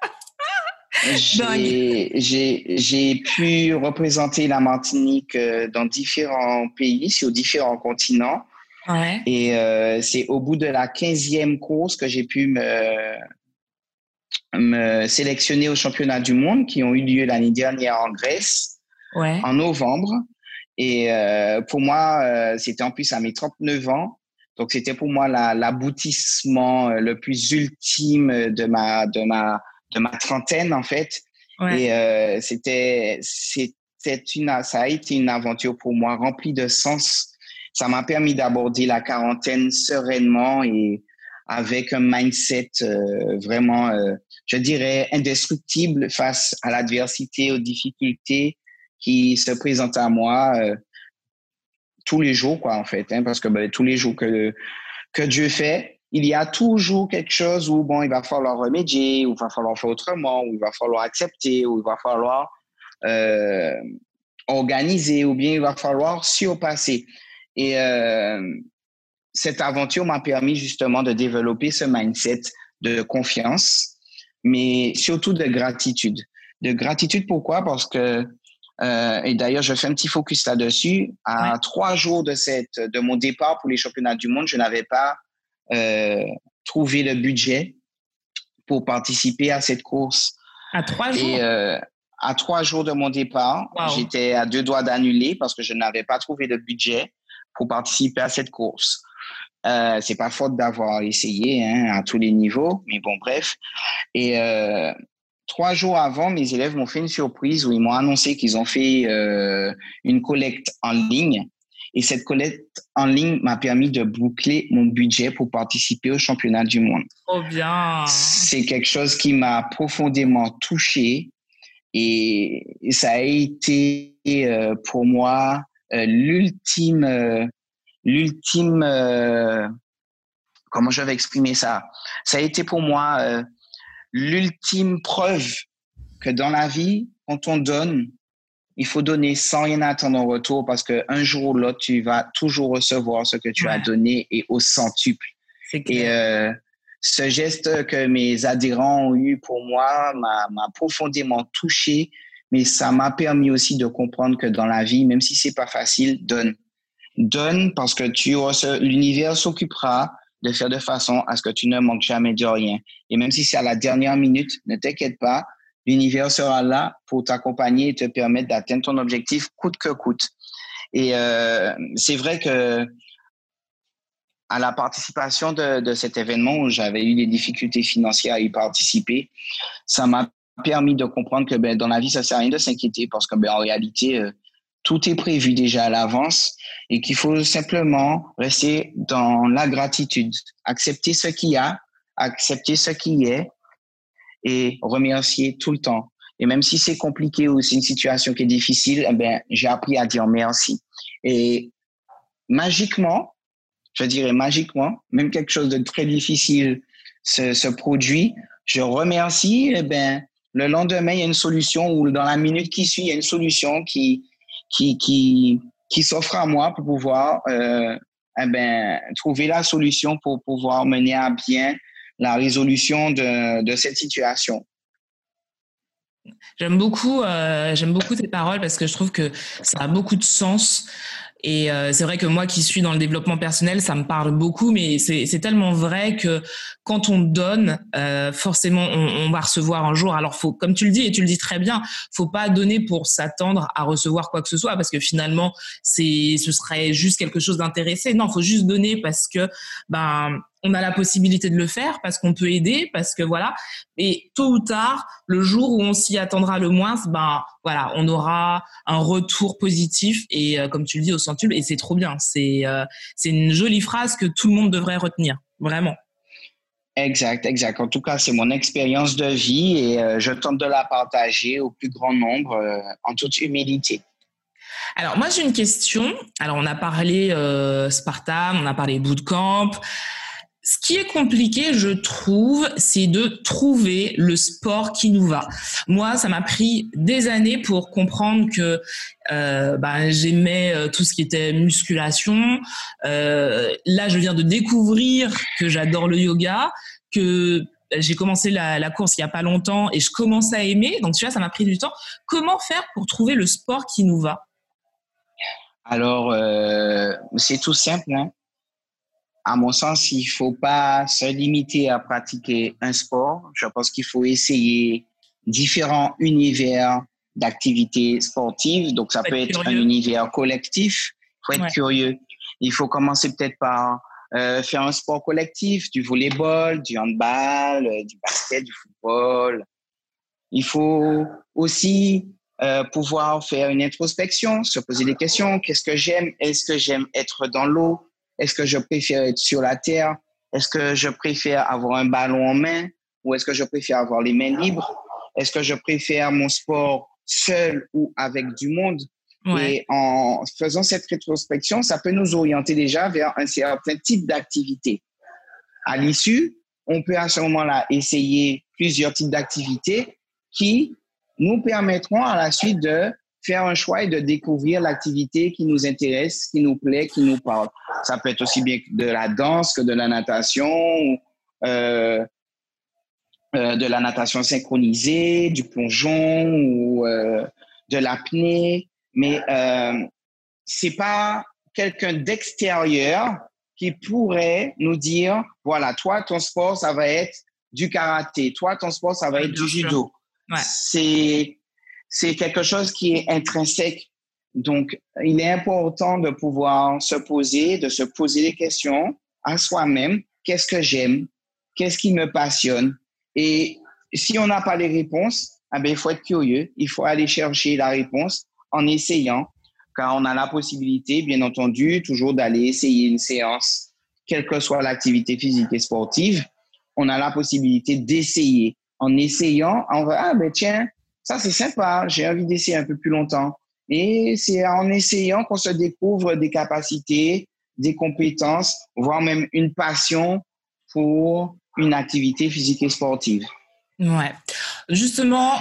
J'ai pu représenter la Martinique dans différents pays, sur différents continents. Ouais. Et c'est au bout de la 15e course que j'ai pu me sélectionner aux championnats du monde qui ont eu lieu l'année dernière en Grèce, Ouais. en novembre. Et pour moi, c'était en plus à mes 39 ans. Donc, c'était pour moi l'aboutissement le plus ultime de ma trentaine, en fait. Ouais. Et ça a été une aventure pour moi remplie de sens. Ça m'a permis d'aborder la quarantaine sereinement et avec un mindset vraiment, je dirais, indestructible face à l'adversité, aux difficultés qui se présentent à moi tous les jours, quoi, en fait, hein, parce que tous les jours que Dieu fait, il y a toujours quelque chose où, il va falloir remédier, ou il va falloir faire autrement, ou il va falloir accepter, ou il va falloir organiser, ou bien il va falloir surpasser. Et cette aventure m'a permis justement de développer ce mindset de confiance, mais surtout de gratitude. De gratitude, pourquoi? Parce que, et d'ailleurs, je fais un petit focus là-dessus, à 3 jours de mon départ pour les championnats du monde, je n'avais pas trouvé le budget pour participer à cette course. À 3 jours? Et à 3 jours de mon départ, j'étais à 2 doigts d'annuler parce que je n'avais pas trouvé de budget pour participer à cette course. C'est pas faute d'avoir essayé à tous les niveaux, mais bon, bref. Et 3 jours avant, mes élèves m'ont fait une surprise où ils m'ont annoncé qu'ils ont fait une collecte en ligne. Et cette collecte en ligne m'a permis de boucler mon budget pour participer au championnat du monde. Oh bien! C'est quelque chose qui m'a profondément touché et ça a été pour moi l'ultime, comment je vais exprimer ça? Ça a été pour moi l'ultime preuve que dans la vie, quand on donne, il faut donner sans rien attendre en retour parce qu'un jour ou l'autre, tu vas toujours recevoir ce que tu as donné et au centuple. Et ce geste que mes adhérents ont eu pour moi m'a profondément touché, mais ça m'a permis aussi de comprendre que dans la vie, même si c'est pas facile, donne. Donne parce que l'univers s'occupera de faire de façon à ce que tu ne manques jamais de rien. Et même si c'est à la dernière minute, ne t'inquiète pas, l'univers sera là pour t'accompagner et te permettre d'atteindre ton objectif coûte que coûte. Et c'est vrai que à la participation de cet événement où j'avais eu des difficultés financières à y participer, ça m'a permis de comprendre que dans la vie, ça sert à rien de s'inquiéter parce que en réalité, tout est prévu déjà à l'avance et qu'il faut simplement rester dans la gratitude, accepter ce qu'il y a, accepter ce qui est et remercier tout le temps. Et même si c'est compliqué ou c'est une situation qui est difficile, j'ai appris à dire merci. Et magiquement, je dirais magiquement, même quelque chose de très difficile se produit, je remercie, le lendemain, il y a une solution ou dans la minute qui suit, il y a une solution qui s'offre à moi pour pouvoir trouver la solution pour pouvoir mener à bien la résolution de cette situation. J'aime beaucoup tes paroles parce que je trouve que ça a beaucoup de sens. Et c'est vrai que moi qui suis dans le développement personnel, ça me parle beaucoup, mais c'est tellement vrai que quand on donne, forcément on va recevoir un jour. Alors faut, comme tu le dis et tu le dis très bien, faut pas donner pour s'attendre à recevoir quoi que ce soit parce que finalement ce serait juste quelque chose d'intéressé. Non, faut juste donner parce que on a la possibilité de le faire parce qu'on peut aider, parce que voilà. Et tôt ou tard, le jour où on s'y attendra le moins, ben voilà, on aura un retour positif et comme tu le dis au centuple, et c'est trop bien. C'est une jolie phrase que tout le monde devrait retenir, vraiment. Exact, exact. En tout cas, c'est mon expérience de vie et je tente de la partager au plus grand nombre en toute humilité. Alors moi j'ai une question. Alors on a parlé Spartan, on a parlé bootcamp. Ce qui est compliqué, je trouve, c'est de trouver le sport qui nous va. Moi, ça m'a pris des années pour comprendre que j'aimais tout ce qui était musculation. Là, je viens de découvrir que j'adore le yoga, que j'ai commencé la course il y a pas longtemps et je commence à aimer. Donc, tu vois, ça m'a pris du temps. Comment faire pour trouver le sport qui nous va? Alors, c'est tout simple, hein. À mon sens, il faut pas se limiter à pratiquer un sport. Je pense qu'il faut essayer différents univers d'activités sportives. Donc, ça peut être un univers collectif. Il faut être curieux. Il faut commencer peut-être par faire un sport collectif, du volleyball, du handball, du basket, du football. Il faut aussi pouvoir faire une introspection, se poser des questions. Qu'est-ce que j'aime? Est-ce que j'aime être dans l'eau? Est-ce que je préfère être sur la terre? Est-ce que je préfère avoir un ballon en main? Ou est-ce que je préfère avoir les mains libres? Est-ce que je préfère mon sport seul ou avec du monde? Ouais. Et en faisant cette rétrospection, ça peut nous orienter déjà vers un certain type d'activité. À l'issue, on peut à ce moment-là essayer plusieurs types d'activités qui nous permettront à la suite de faire un choix et de découvrir l'activité qui nous intéresse, qui nous plaît, qui nous parle. Ça peut être aussi bien de la danse que de la natation, de la natation synchronisée, du plongeon ou de l'apnée. Mais c'est pas quelqu'un d'extérieur qui pourrait nous dire, voilà, toi, ton sport, ça va être du karaté. Toi, ton sport, ça va être du judo. Ouais. C'est quelque chose qui est intrinsèque. Donc, il est important de pouvoir se poser des questions à soi-même. Qu'est-ce que j'aime? Qu'est-ce qui me passionne? Et si on n'a pas les réponses, il faut être curieux. Il faut aller chercher la réponse en essayant, car on a la possibilité, bien entendu, toujours d'aller essayer une séance, quelle que soit l'activité physique et sportive. On a la possibilité d'essayer. En essayant, on va, tiens, ça c'est sympa, j'ai envie d'essayer un peu plus longtemps. Et c'est en essayant qu'on se découvre des capacités, des compétences, voire même une passion pour une activité physique et sportive. Ouais. Justement,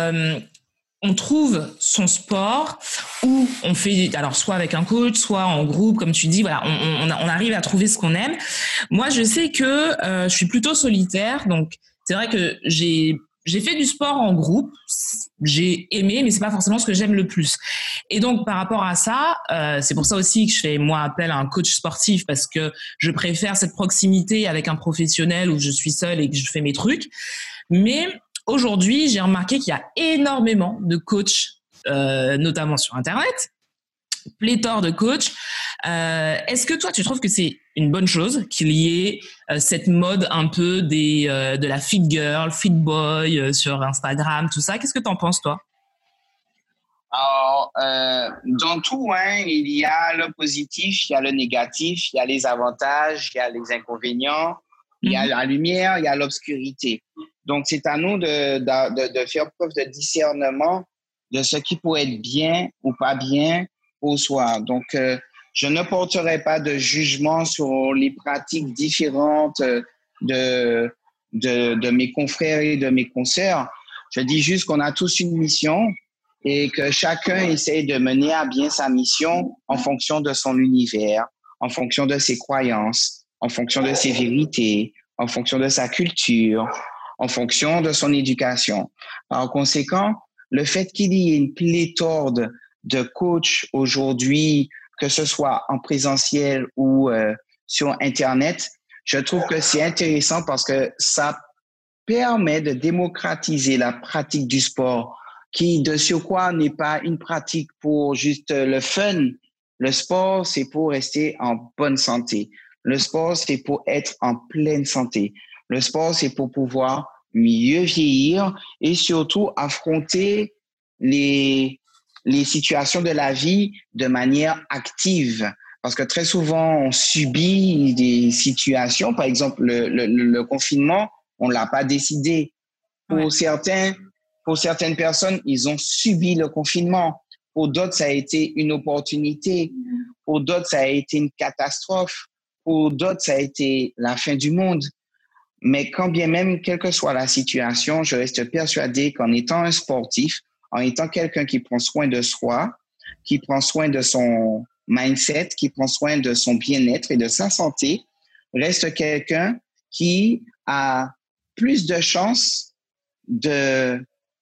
on trouve son sport où on fait, alors soit avec un coach, soit en groupe, comme tu dis, voilà, on arrive à trouver ce qu'on aime. Moi, je sais que je suis plutôt solitaire, donc c'est vrai que j'ai fait du sport en groupe, j'ai aimé, mais c'est pas forcément ce que j'aime le plus. Et donc par rapport à ça, c'est pour ça aussi que je fais moi appel à un coach sportif parce que je préfère cette proximité avec un professionnel où je suis seule et que je fais mes trucs. Mais aujourd'hui, j'ai remarqué qu'il y a énormément de coachs, notamment sur Internet, pléthore de coachs. Est-ce que toi, tu trouves que c'est une bonne chose qu'il y ait cette mode un peu de la fit girl, fit boy sur Instagram, tout ça? Qu'est-ce que t'en penses, toi? Alors, dans tout, hein, il y a le positif, il y a le négatif, il y a les avantages, il y a les inconvénients, il y a la lumière, il y a l'obscurité. Donc, c'est à nous de faire preuve de discernement de ce qui pourrait être bien ou pas bien pour soi. Donc, je ne porterai pas de jugement sur les pratiques différentes de mes confrères et de mes consoeurs. Je dis juste qu'on a tous une mission et que chacun essaye de mener à bien sa mission en fonction de son univers, en fonction de ses croyances, en fonction de ses vérités, en fonction de sa culture, en fonction de son éducation. En conséquent, le fait qu'il y ait une pléthore de coachs aujourd'hui, que ce soit en présentiel ou sur Internet, je trouve que c'est intéressant parce que ça permet de démocratiser la pratique du sport qui, de surcroît, n'est pas une pratique pour juste le fun. Le sport, c'est pour rester en bonne santé. Le sport, c'est pour être en pleine santé. Le sport, c'est pour pouvoir mieux vieillir et surtout affronter les situations de la vie de manière active. Parce que très souvent, on subit des situations. Par exemple, le confinement, on l'a pas décidé. Pour certaines personnes, ils ont subi le confinement. Pour d'autres, ça a été une opportunité. Pour d'autres, ça a été une catastrophe. Pour d'autres, ça a été la fin du monde. Mais quand bien même, quelle que soit la situation, je reste persuadé qu'en étant un sportif, en étant quelqu'un qui prend soin de soi, qui prend soin de son mindset, qui prend soin de son bien-être et de sa santé, reste quelqu'un qui a plus de chances de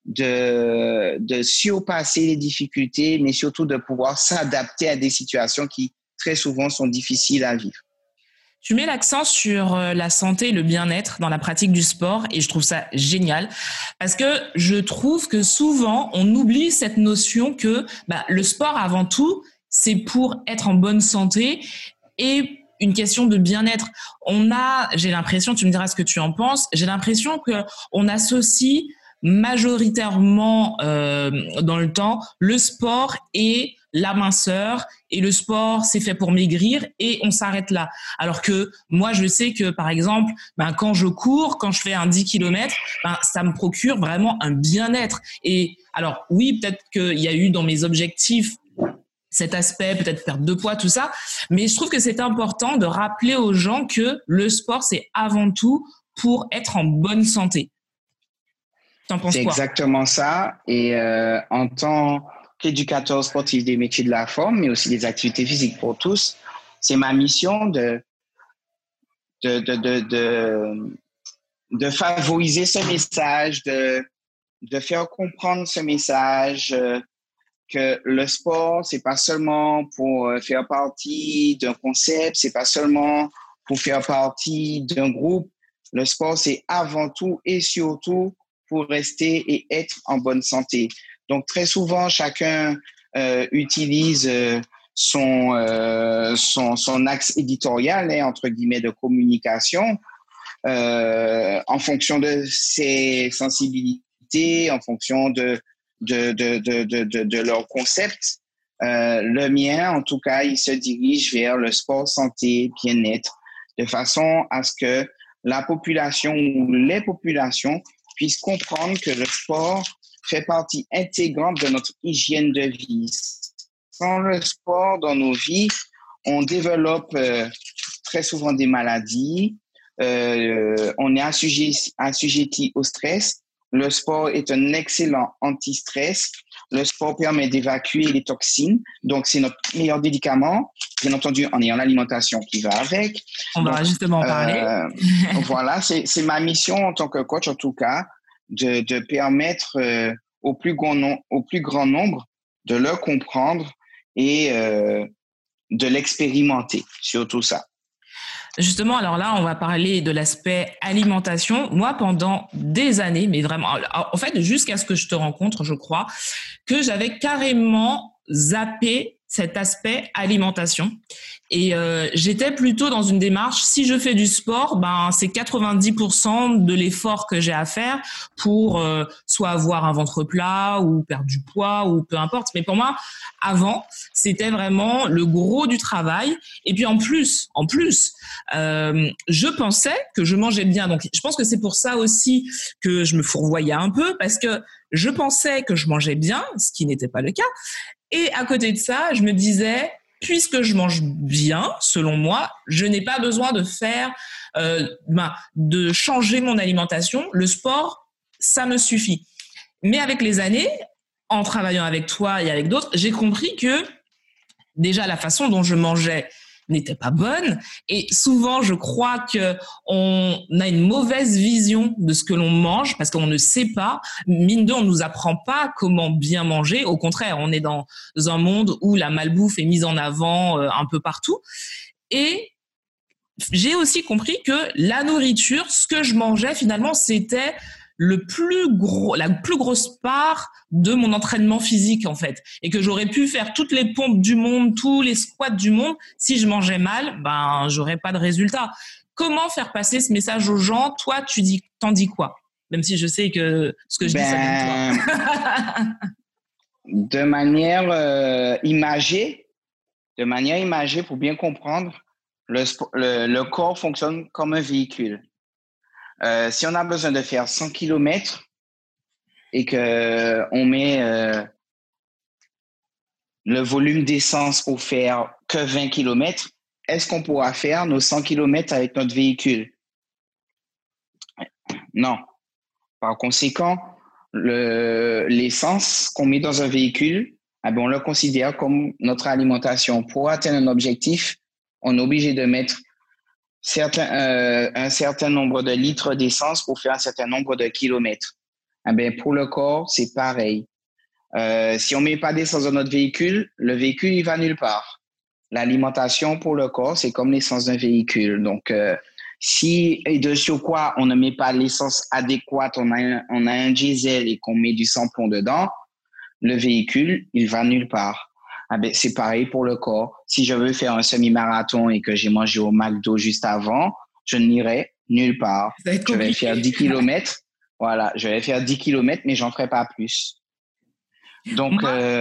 surpasser les difficultés, mais surtout de pouvoir s'adapter à des situations qui très souvent sont difficiles à vivre. Tu mets l'accent sur la santé et le bien-être dans la pratique du sport et je trouve ça génial parce que je trouve que souvent on oublie cette notion que le sport avant tout c'est pour être en bonne santé et une question de bien-être. J'ai l'impression, tu me diras ce que tu en penses, j'ai l'impression que on associe majoritairement dans le temps le sport et la minceur et le sport c'est fait pour maigrir et on s'arrête là. Alors que moi je sais que par exemple quand je cours, quand je fais un 10 km, ça me procure vraiment un bien-être. Et alors oui, peut-être qu'il y a eu dans mes objectifs cet aspect, peut-être perdre de poids, tout ça, mais je trouve que c'est important de rappeler aux gens que le sport c'est avant tout pour être en bonne santé. T'en penses C'est quoi? exactement ça. Et en tant qu'éducateur sportif des métiers de la forme, mais aussi des activités physiques pour tous, c'est ma mission de favoriser ce message, de faire comprendre ce message que le sport, c'est pas seulement pour faire partie d'un concept, c'est pas seulement pour faire partie d'un groupe. Le sport, c'est avant tout et surtout pour rester et être en bonne santé. Donc, très souvent, chacun utilise son axe éditorial, entre guillemets, de communication en fonction de ses sensibilités, en fonction de leur concept. Le mien, en tout cas, il se dirige vers le sport, santé, bien-être, de façon à ce que la population ou les populations puissent comprendre que le sport fait partie intégrante de notre hygiène de vie. Sans le sport dans nos vies, on développe très souvent des maladies, on est assujetti au stress. Le sport est un excellent anti-stress. Le sport permet d'évacuer les toxines. Donc, c'est notre meilleur médicament, bien entendu, en ayant l'alimentation qui va avec. On va justement en parler. Voilà, c'est ma mission en tant que coach, en tout cas, de permettre au plus grand nombre de le comprendre et de l'expérimenter, surtout ça. Justement, alors là, on va parler de l'aspect alimentation. Moi, pendant des années, mais vraiment, en fait, jusqu'à ce que je te rencontre, je crois, que j'avais carrément zappé cet aspect alimentation. Et j'étais plutôt dans une démarche, si je fais du sport, c'est 90% de l'effort que j'ai à faire pour soit avoir un ventre plat ou perdre du poids ou peu importe. Mais pour moi, avant, c'était vraiment le gros du travail. Et puis en plus, je pensais que je mangeais bien. Donc je pense que c'est pour ça aussi que je me fourvoyais un peu parce que je pensais que je mangeais bien, ce qui n'était pas le cas. Et à côté de ça, je me disais, puisque je mange bien, selon moi, je n'ai pas besoin de faire, de changer mon alimentation. Le sport, ça me suffit. Mais avec les années, en travaillant avec toi et avec d'autres, j'ai compris que déjà la façon dont je mangeais n'était pas bonne. Et souvent, je crois que on a une mauvaise vision de ce que l'on mange parce qu'on ne sait pas. Mine de, on nous apprend pas comment bien manger. Au contraire, on est dans un monde où la malbouffe est mise en avant un peu partout. Et j'ai aussi compris que la nourriture, ce que je mangeais finalement, c'était la plus grosse part de mon entraînement physique, en fait. Et que j'aurais pu faire toutes les pompes du monde, tous les squats du monde. Si je mangeais mal, ben, j'aurais pas de résultat. Comment faire passer ce message aux gens? Toi, t'en dis quoi? Même si je sais que ce que je dis, ça vient de toi. De manière imagée, pour bien comprendre, le corps fonctionne comme un véhicule. Si on a besoin de faire 100 km et qu'on met le volume d'essence pour faire que 20 km, est-ce qu'on pourra faire nos 100 km avec notre véhicule? Non. Par conséquent, l'essence qu'on met dans un véhicule, on le considère comme notre alimentation. Pour atteindre un objectif, on est obligé de mettre un certain nombre de litres d'essence pour faire un certain nombre de kilomètres. Pour le corps, c'est pareil. Si on met pas d'essence dans notre véhicule, le véhicule, il va nulle part. L'alimentation pour le corps, c'est comme l'essence d'un véhicule. Donc, si et de sur quoi on ne met pas l'essence adéquate, on a un diesel et qu'on met du sans-plomb dedans, le véhicule, il va nulle part. C'est pareil pour le corps. Si je veux faire un semi-marathon et que j'ai mangé au McDo juste avant, je n'irai nulle part. Je vais faire 10 km. Voilà, je vais faire 10 km, mais j'en ferai pas plus. Donc,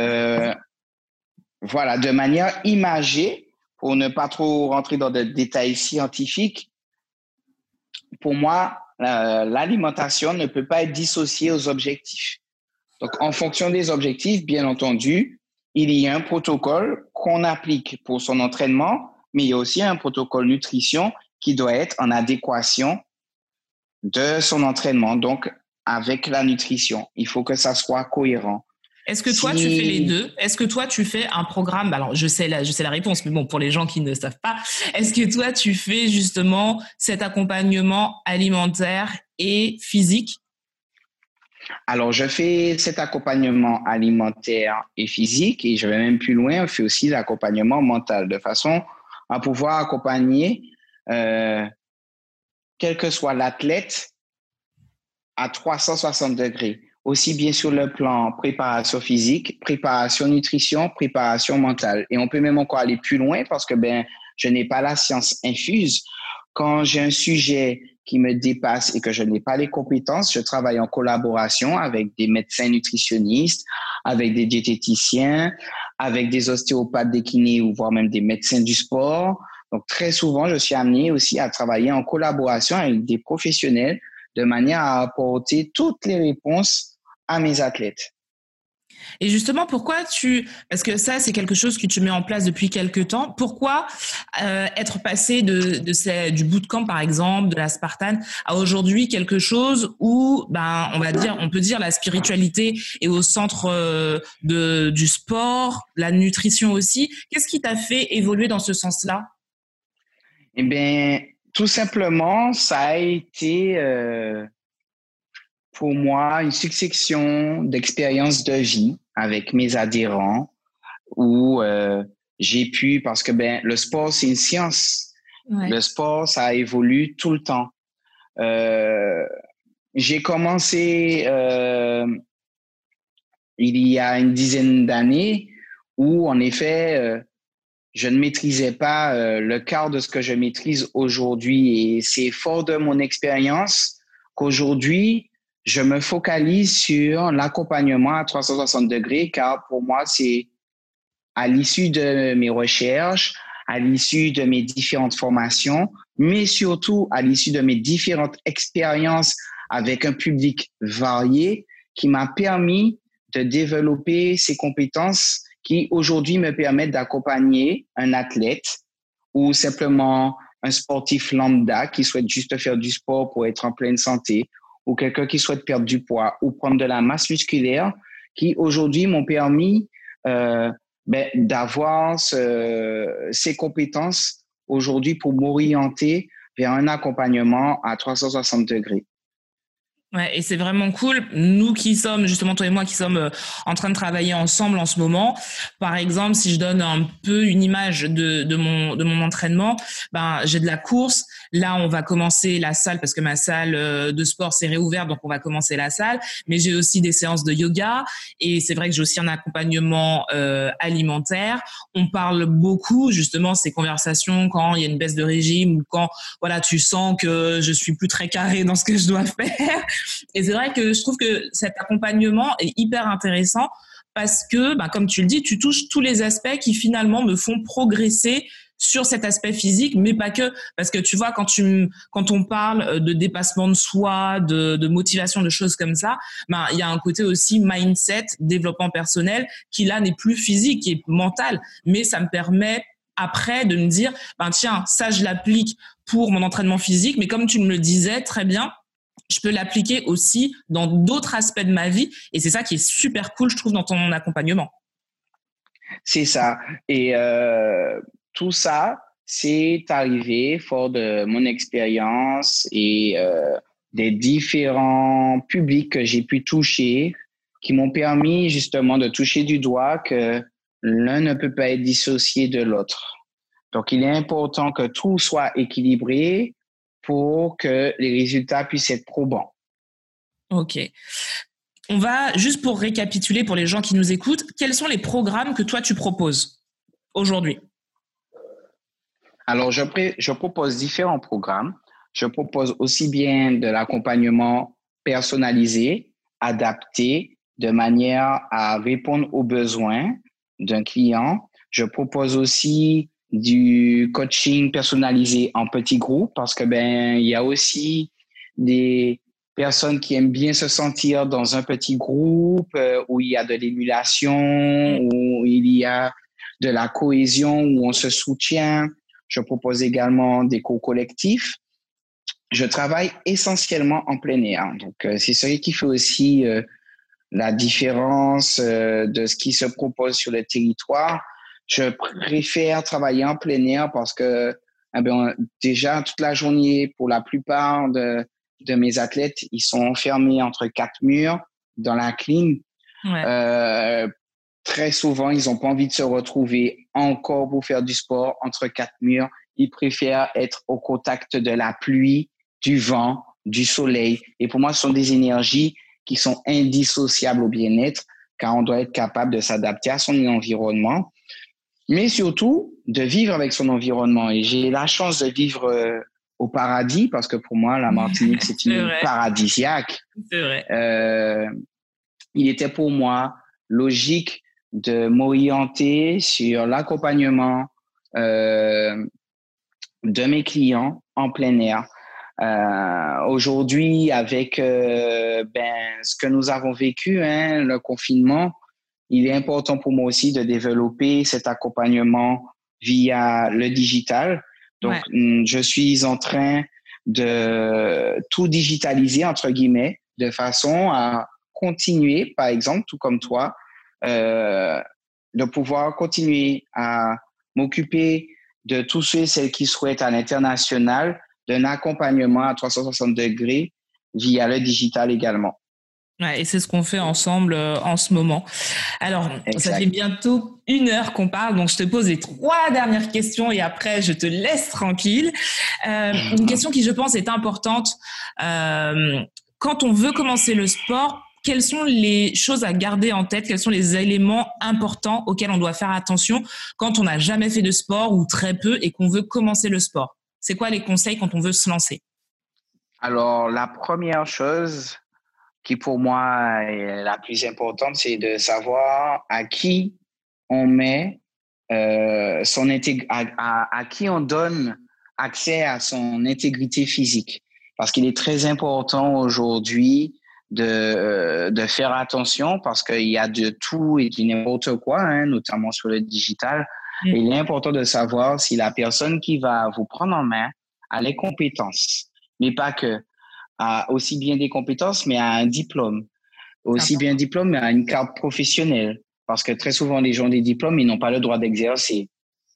voilà, de manière imagée, pour ne pas trop rentrer dans des détails scientifiques, pour moi, l'alimentation ne peut pas être dissociée aux objectifs. Donc, en fonction des objectifs, bien entendu, il y a un protocole qu'on applique pour son entraînement, mais il y a aussi un protocole nutrition qui doit être en adéquation de son entraînement, donc avec la nutrition. Il faut que ça soit cohérent. Est-ce que toi, tu fais les deux? Est-ce que toi, tu fais un programme? Alors, je sais la réponse, mais bon, pour les gens qui ne savent pas, est-ce que toi, tu fais justement cet accompagnement alimentaire et physique? Alors, je fais cet accompagnement alimentaire et physique et je vais même plus loin, on fait aussi l'accompagnement mental de façon à pouvoir accompagner, quel que soit l'athlète, à 360 degrés. Aussi bien sur le plan préparation physique, préparation nutrition, préparation mentale. Et on peut même encore aller plus loin parce que je n'ai pas la science infuse. Quand j'ai un sujet qui me dépasse et que je n'ai pas les compétences, je travaille en collaboration avec des médecins nutritionnistes, avec des diététiciens, avec des ostéopathes, des kinés ou voire même des médecins du sport. Donc, très souvent, je suis amené aussi à travailler en collaboration avec des professionnels de manière à apporter toutes les réponses à mes athlètes. Et justement, parce que ça, c'est quelque chose que tu mets en place depuis quelques temps, pourquoi être passé du bootcamp, par exemple, de la Spartan, à aujourd'hui quelque chose où, on peut dire la spiritualité est au centre du sport, la nutrition aussi. Qu'est-ce qui t'a fait évoluer dans ce sens-là? Eh bien, tout simplement, ça a été pour moi une succession d'expériences de vie avec mes adhérents où j'ai pu, parce que le sport, c'est une science. Ouais. Le sport, ça évolue tout le temps. J'ai commencé il y a une dizaine d'années où, en effet, je ne maîtrisais pas le quart de ce que je maîtrise aujourd'hui. Et c'est fort de mon expérience qu'aujourd'hui, je me focalise sur l'accompagnement à 360 degrés, car pour moi, c'est à l'issue de mes recherches, à l'issue de mes différentes formations, mais surtout à l'issue de mes différentes expériences avec un public varié qui m'a permis de développer ces compétences qui aujourd'hui me permettent d'accompagner un athlète ou simplement un sportif lambda qui souhaite juste faire du sport pour être en pleine santé, ou quelqu'un qui souhaite perdre du poids ou prendre de la masse musculaire, qui aujourd'hui m'ont permis d'avoir ces compétences aujourd'hui pour m'orienter vers un accompagnement à 360 degrés. Ouais, et c'est vraiment cool. Nous qui sommes, justement, toi et moi, qui sommes en train de travailler ensemble en ce moment. Par exemple, si je donne un peu une image de mon entraînement, ben, j'ai de la course. Là, on va commencer la salle parce que ma salle de sport s'est réouverte, donc on va commencer la salle. Mais j'ai aussi des séances de yoga et c'est vrai que j'ai aussi un accompagnement alimentaire. On parle beaucoup, justement, ces conversations quand il y a une baisse de régime ou quand, voilà, tu sens que je suis plus très carré dans ce que je dois faire. Et c'est vrai que je trouve que cet accompagnement est hyper intéressant parce que, bah, comme tu le dis, tu touches tous les aspects qui finalement me font progresser sur cet aspect physique, mais pas que. Parce que tu vois, quand on parle de dépassement de soi, de motivation, de choses comme ça, ben, il y a un côté aussi mindset, développement personnel, qui là n'est plus physique, qui est mental. Mais ça me permet après de me dire, ben, tiens, ça, je l'applique pour mon entraînement physique, mais comme tu me le disais très bien, je peux l'appliquer aussi dans d'autres aspects de ma vie. Et c'est ça qui est super cool, je trouve, dans ton accompagnement. C'est ça. Et tout ça, c'est arrivé fort de mon expérience et des différents publics que j'ai pu toucher qui m'ont permis justement de toucher du doigt que l'un ne peut pas être dissocié de l'autre. Donc, il est important que tout soit équilibré pour que les résultats puissent être probants. Ok. On va, juste pour récapituler pour les gens qui nous écoutent, quels sont les programmes que toi tu proposes aujourd'hui? Alors, je propose différents programmes. Je propose aussi bien de l'accompagnement personnalisé, adapté, de manière à répondre aux besoins d'un client. Je propose aussi du coaching personnalisé en petits groupes parce que il y a aussi des personnes qui aiment bien se sentir dans un petit groupe où il y a de l'émulation, où il y a de la cohésion, où on se soutient. Je propose également des cours collectifs. Je travaille essentiellement en plein air. Donc, c'est ce qui fait aussi la différence de ce qui se propose sur le territoire. Je préfère travailler en plein air parce que déjà, toute la journée, pour la plupart de mes athlètes, ils sont enfermés entre quatre murs dans la clim. Ouais. Très souvent, ils n'ont pas envie de se retrouver encore pour faire du sport entre quatre murs. Ils préfèrent être au contact de la pluie, du vent, du soleil. Et pour moi, ce sont des énergies qui sont indissociables au bien-être, car on doit être capable de s'adapter à son environnement, mais surtout de vivre avec son environnement. Et j'ai la chance de vivre au paradis, parce que pour moi, la Martinique, c'est une île paradisiaque. C'est vrai. Il était pour moi logique de m'orienter sur l'accompagnement de mes clients en plein air. Aujourd'hui, avec ce que nous avons vécu, le confinement, il est important pour moi aussi de développer cet accompagnement via le digital. Donc, je suis en train de tout digitaliser, entre guillemets, de façon à continuer, par exemple, tout comme toi, de pouvoir continuer à m'occuper de tous ceux et celles qui souhaitent à l'international d'un accompagnement à 360 degrés via le digital également. Ouais, et c'est ce qu'on fait ensemble en ce moment. Alors, ça fait bientôt 1 heure qu'on parle, donc je te pose les 3 dernières questions et après, je te laisse tranquille. Une question qui, je pense, est importante. Quand on veut commencer le sport, quelles sont les choses à garder en tête? Quels sont les éléments importants auxquels on doit faire attention quand on n'a jamais fait de sport ou très peu et qu'on veut commencer le sport? C'est quoi les conseils quand on veut se lancer? Alors, la première chose qui pour moi est la plus importante, c'est de savoir à qui on met à qui on donne accès à son intégrité physique. Parce qu'il est très important aujourd'hui de faire attention parce qu'il y a de tout et du n'importe quoi, notamment sur le digital. Et il est important de savoir si la personne qui va vous prendre en main a les compétences, mais pas que, a aussi bien des compétences, mais a un diplôme. Aussi bien un diplôme, mais a une carte professionnelle. Parce que très souvent, les gens ont des diplômes, ils n'ont pas le droit d'exercer.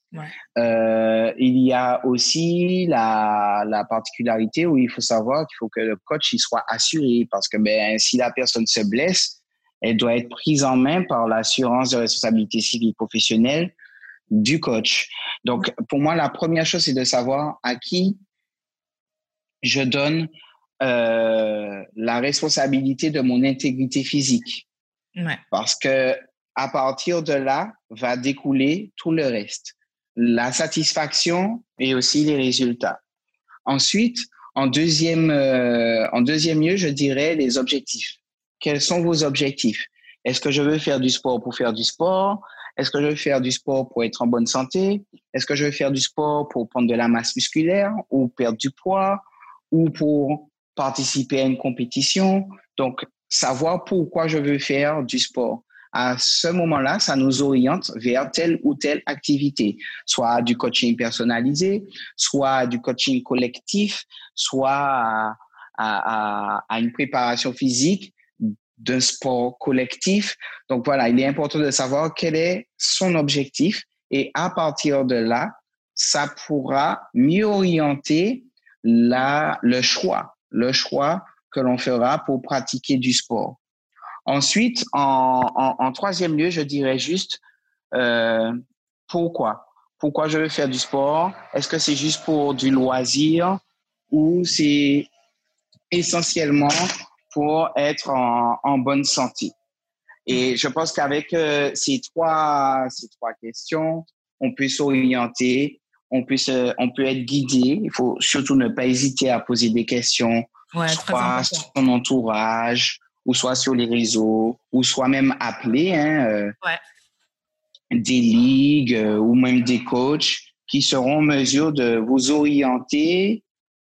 Ouais. Il y a aussi la particularité où il faut savoir qu'il faut que le coach il soit assuré parce que si la personne se blesse, elle doit être prise en main par l'assurance de responsabilité civile professionnelle du coach. Donc, pour moi, la première chose, c'est de savoir à qui je donne la responsabilité de mon intégrité physique. Ouais. Parce que à partir de là va découler tout le reste. La satisfaction et aussi les résultats. Ensuite, en deuxième lieu, je dirais les objectifs. Quels sont vos objectifs? Est-ce que je veux faire du sport pour faire du sport? Est-ce que je veux faire du sport pour être en bonne santé? Est-ce que je veux faire du sport pour prendre de la masse musculaire ou perdre du poids ou pour participer à une compétition? Donc, savoir pourquoi je veux faire du sport. À ce moment-là, ça nous oriente vers telle ou telle activité, soit du coaching personnalisé, soit du coaching collectif, soit à une préparation physique d'un sport collectif. Donc voilà, il est important de savoir quel est son objectif et à partir de là, ça pourra mieux orienter le choix que l'on fera pour pratiquer du sport. Ensuite, en troisième lieu, je dirais juste pourquoi. Pourquoi je veux faire du sport? Est-ce que c'est juste pour du loisir ou c'est essentiellement pour être en bonne santé? Et je pense qu'avec ces trois questions, on peut s'orienter, on peut être guidé. Il faut surtout ne pas hésiter à poser des questions, soit à son entourage, ou soit sur les réseaux, ou soit même appeler des ligues ou même des coachs qui seront en mesure de vous orienter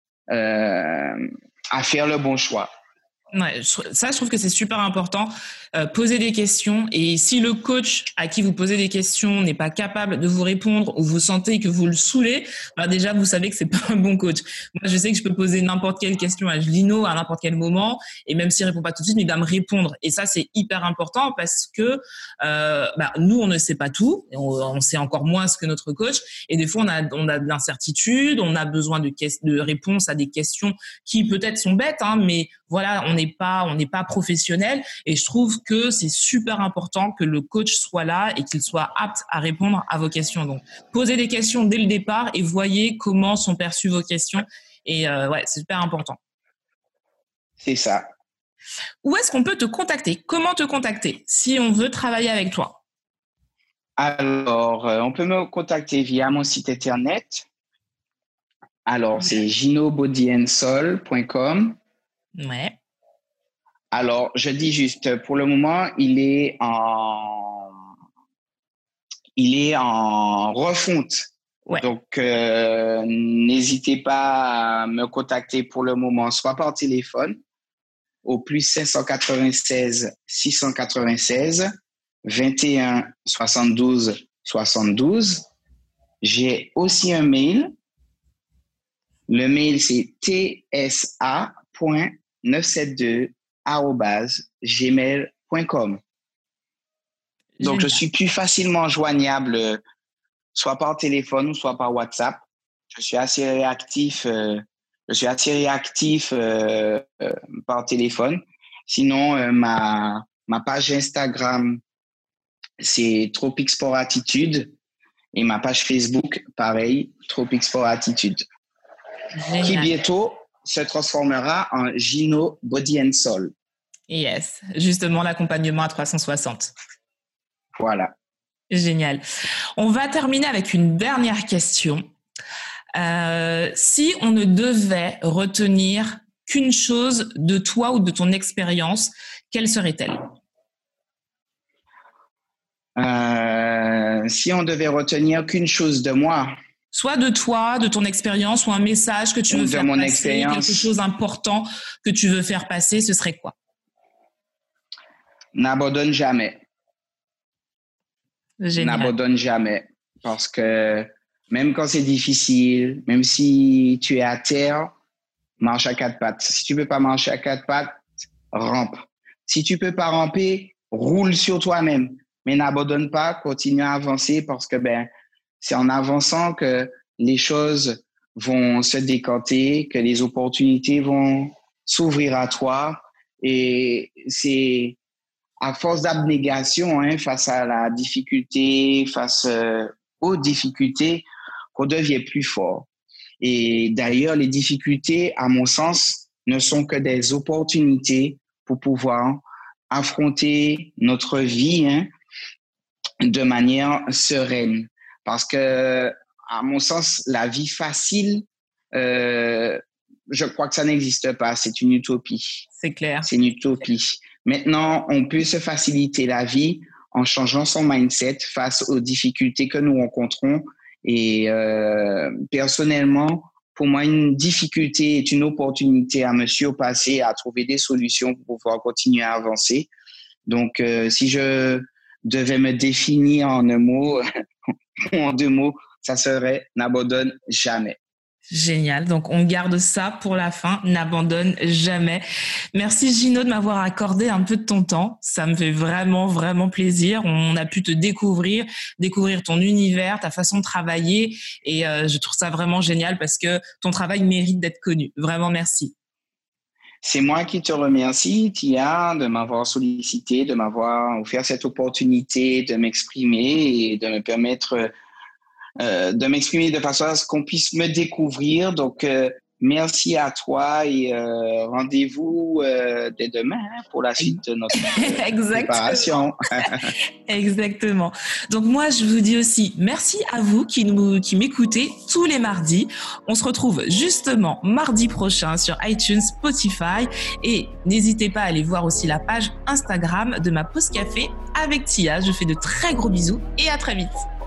à faire le bon choix. Ouais, ça, je trouve que c'est super important. Poser des questions, et si le coach à qui vous posez des questions n'est pas capable de vous répondre ou vous sentez que vous le saoulez, déjà vous savez que c'est pas un bon coach. Moi, je sais que je peux poser n'importe quelle question à Lino à n'importe quel moment, et même s'il répond pas tout de suite, mais il va me répondre. Et ça, c'est hyper important parce que nous, on ne sait pas tout, et on sait encore moins ce que notre coach. Et des fois, on a de l'incertitude, on a besoin de réponses à des questions qui peut-être sont bêtes, mais voilà, on n'est pas professionnel, et je trouve que c'est super important que le coach soit là et qu'il soit apte à répondre à vos questions. Donc, posez des questions dès le départ et voyez comment sont perçues vos questions. Et c'est super important. C'est ça. Où est-ce qu'on peut te contacter? Comment te contacter si on veut travailler avec toi? Alors, on peut me contacter via mon site internet. Alors, c'est ginobodyandsol.com. Ouais. Alors, je dis juste, pour le moment, il est en refonte. Ouais. Donc, n'hésitez pas à me contacter pour le moment, soit par téléphone au plus 596 696 21 72 72. J'ai aussi un mail. Le mail, c'est tsa.972@gmail.com. Donc, je suis plus facilement joignable, soit par téléphone ou soit par WhatsApp. Je suis assez réactif par téléphone. Sinon, ma page Instagram, c'est Tropic Sport Attitude. Et ma page Facebook, pareil, Tropic Sport Attitude. Génial. Qui bientôt se transformera en Gino Body and Soul. Yes, justement l'accompagnement à 360. Voilà. Génial. On va terminer avec une dernière question. Si on ne devait retenir qu'une chose de toi ou de ton expérience, quelle serait-elle? Si on devait retenir qu'une chose de moi, soit de toi, de ton expérience, ou un message que tu veux faire passer, quelque chose d'important que tu veux faire passer, ce serait quoi? N'abandonne jamais. Génial. N'abandonne jamais. Parce que même quand c'est difficile, même si tu es à terre, marche à quatre pattes. Si tu peux pas marcher à quatre pattes, rampe. Si tu peux pas ramper, roule sur toi-même. Mais n'abandonne pas, continue à avancer parce que C'est en avançant que les choses vont se décanter, que les opportunités vont s'ouvrir à toi. Et c'est à force d'abnégation, face à la difficulté, face aux difficultés, qu'on devient plus fort. Et d'ailleurs, les difficultés, à mon sens, ne sont que des opportunités pour pouvoir affronter notre vie de manière sereine. Parce que, à mon sens, la vie facile, je crois que ça n'existe pas. C'est une utopie. C'est clair. C'est une utopie. Maintenant, on peut se faciliter la vie en changeant son mindset face aux difficultés que nous rencontrons. Et personnellement, pour moi, une difficulté est une opportunité à me surpasser, à trouver des solutions pour pouvoir continuer à avancer. Donc, si je devais me définir en un mot ou en deux mots, ça serait « n'abandonne jamais ». Génial. Donc, on garde ça pour la fin. N'abandonne jamais. Merci, Gino, de m'avoir accordé un peu de ton temps. Ça me fait vraiment, vraiment plaisir. On a pu te découvrir ton univers, ta façon de travailler. Et je trouve ça vraiment génial parce que ton travail mérite d'être connu. Vraiment, merci. C'est moi qui te remercie, Tia, de m'avoir sollicité, de m'avoir offert cette opportunité de m'exprimer et de me permettre de m'exprimer de façon à ce qu'on puisse me découvrir. Donc, merci à toi et rendez-vous dès demain pour la suite de notre préparation. Exactement. Donc, moi, je vous dis aussi merci à vous qui m'écoutez tous les mardis. On se retrouve justement mardi prochain sur iTunes, Spotify et n'hésitez pas à aller voir aussi la page Instagram de ma pause café avec Tia. Je fais de très gros bisous et à très vite.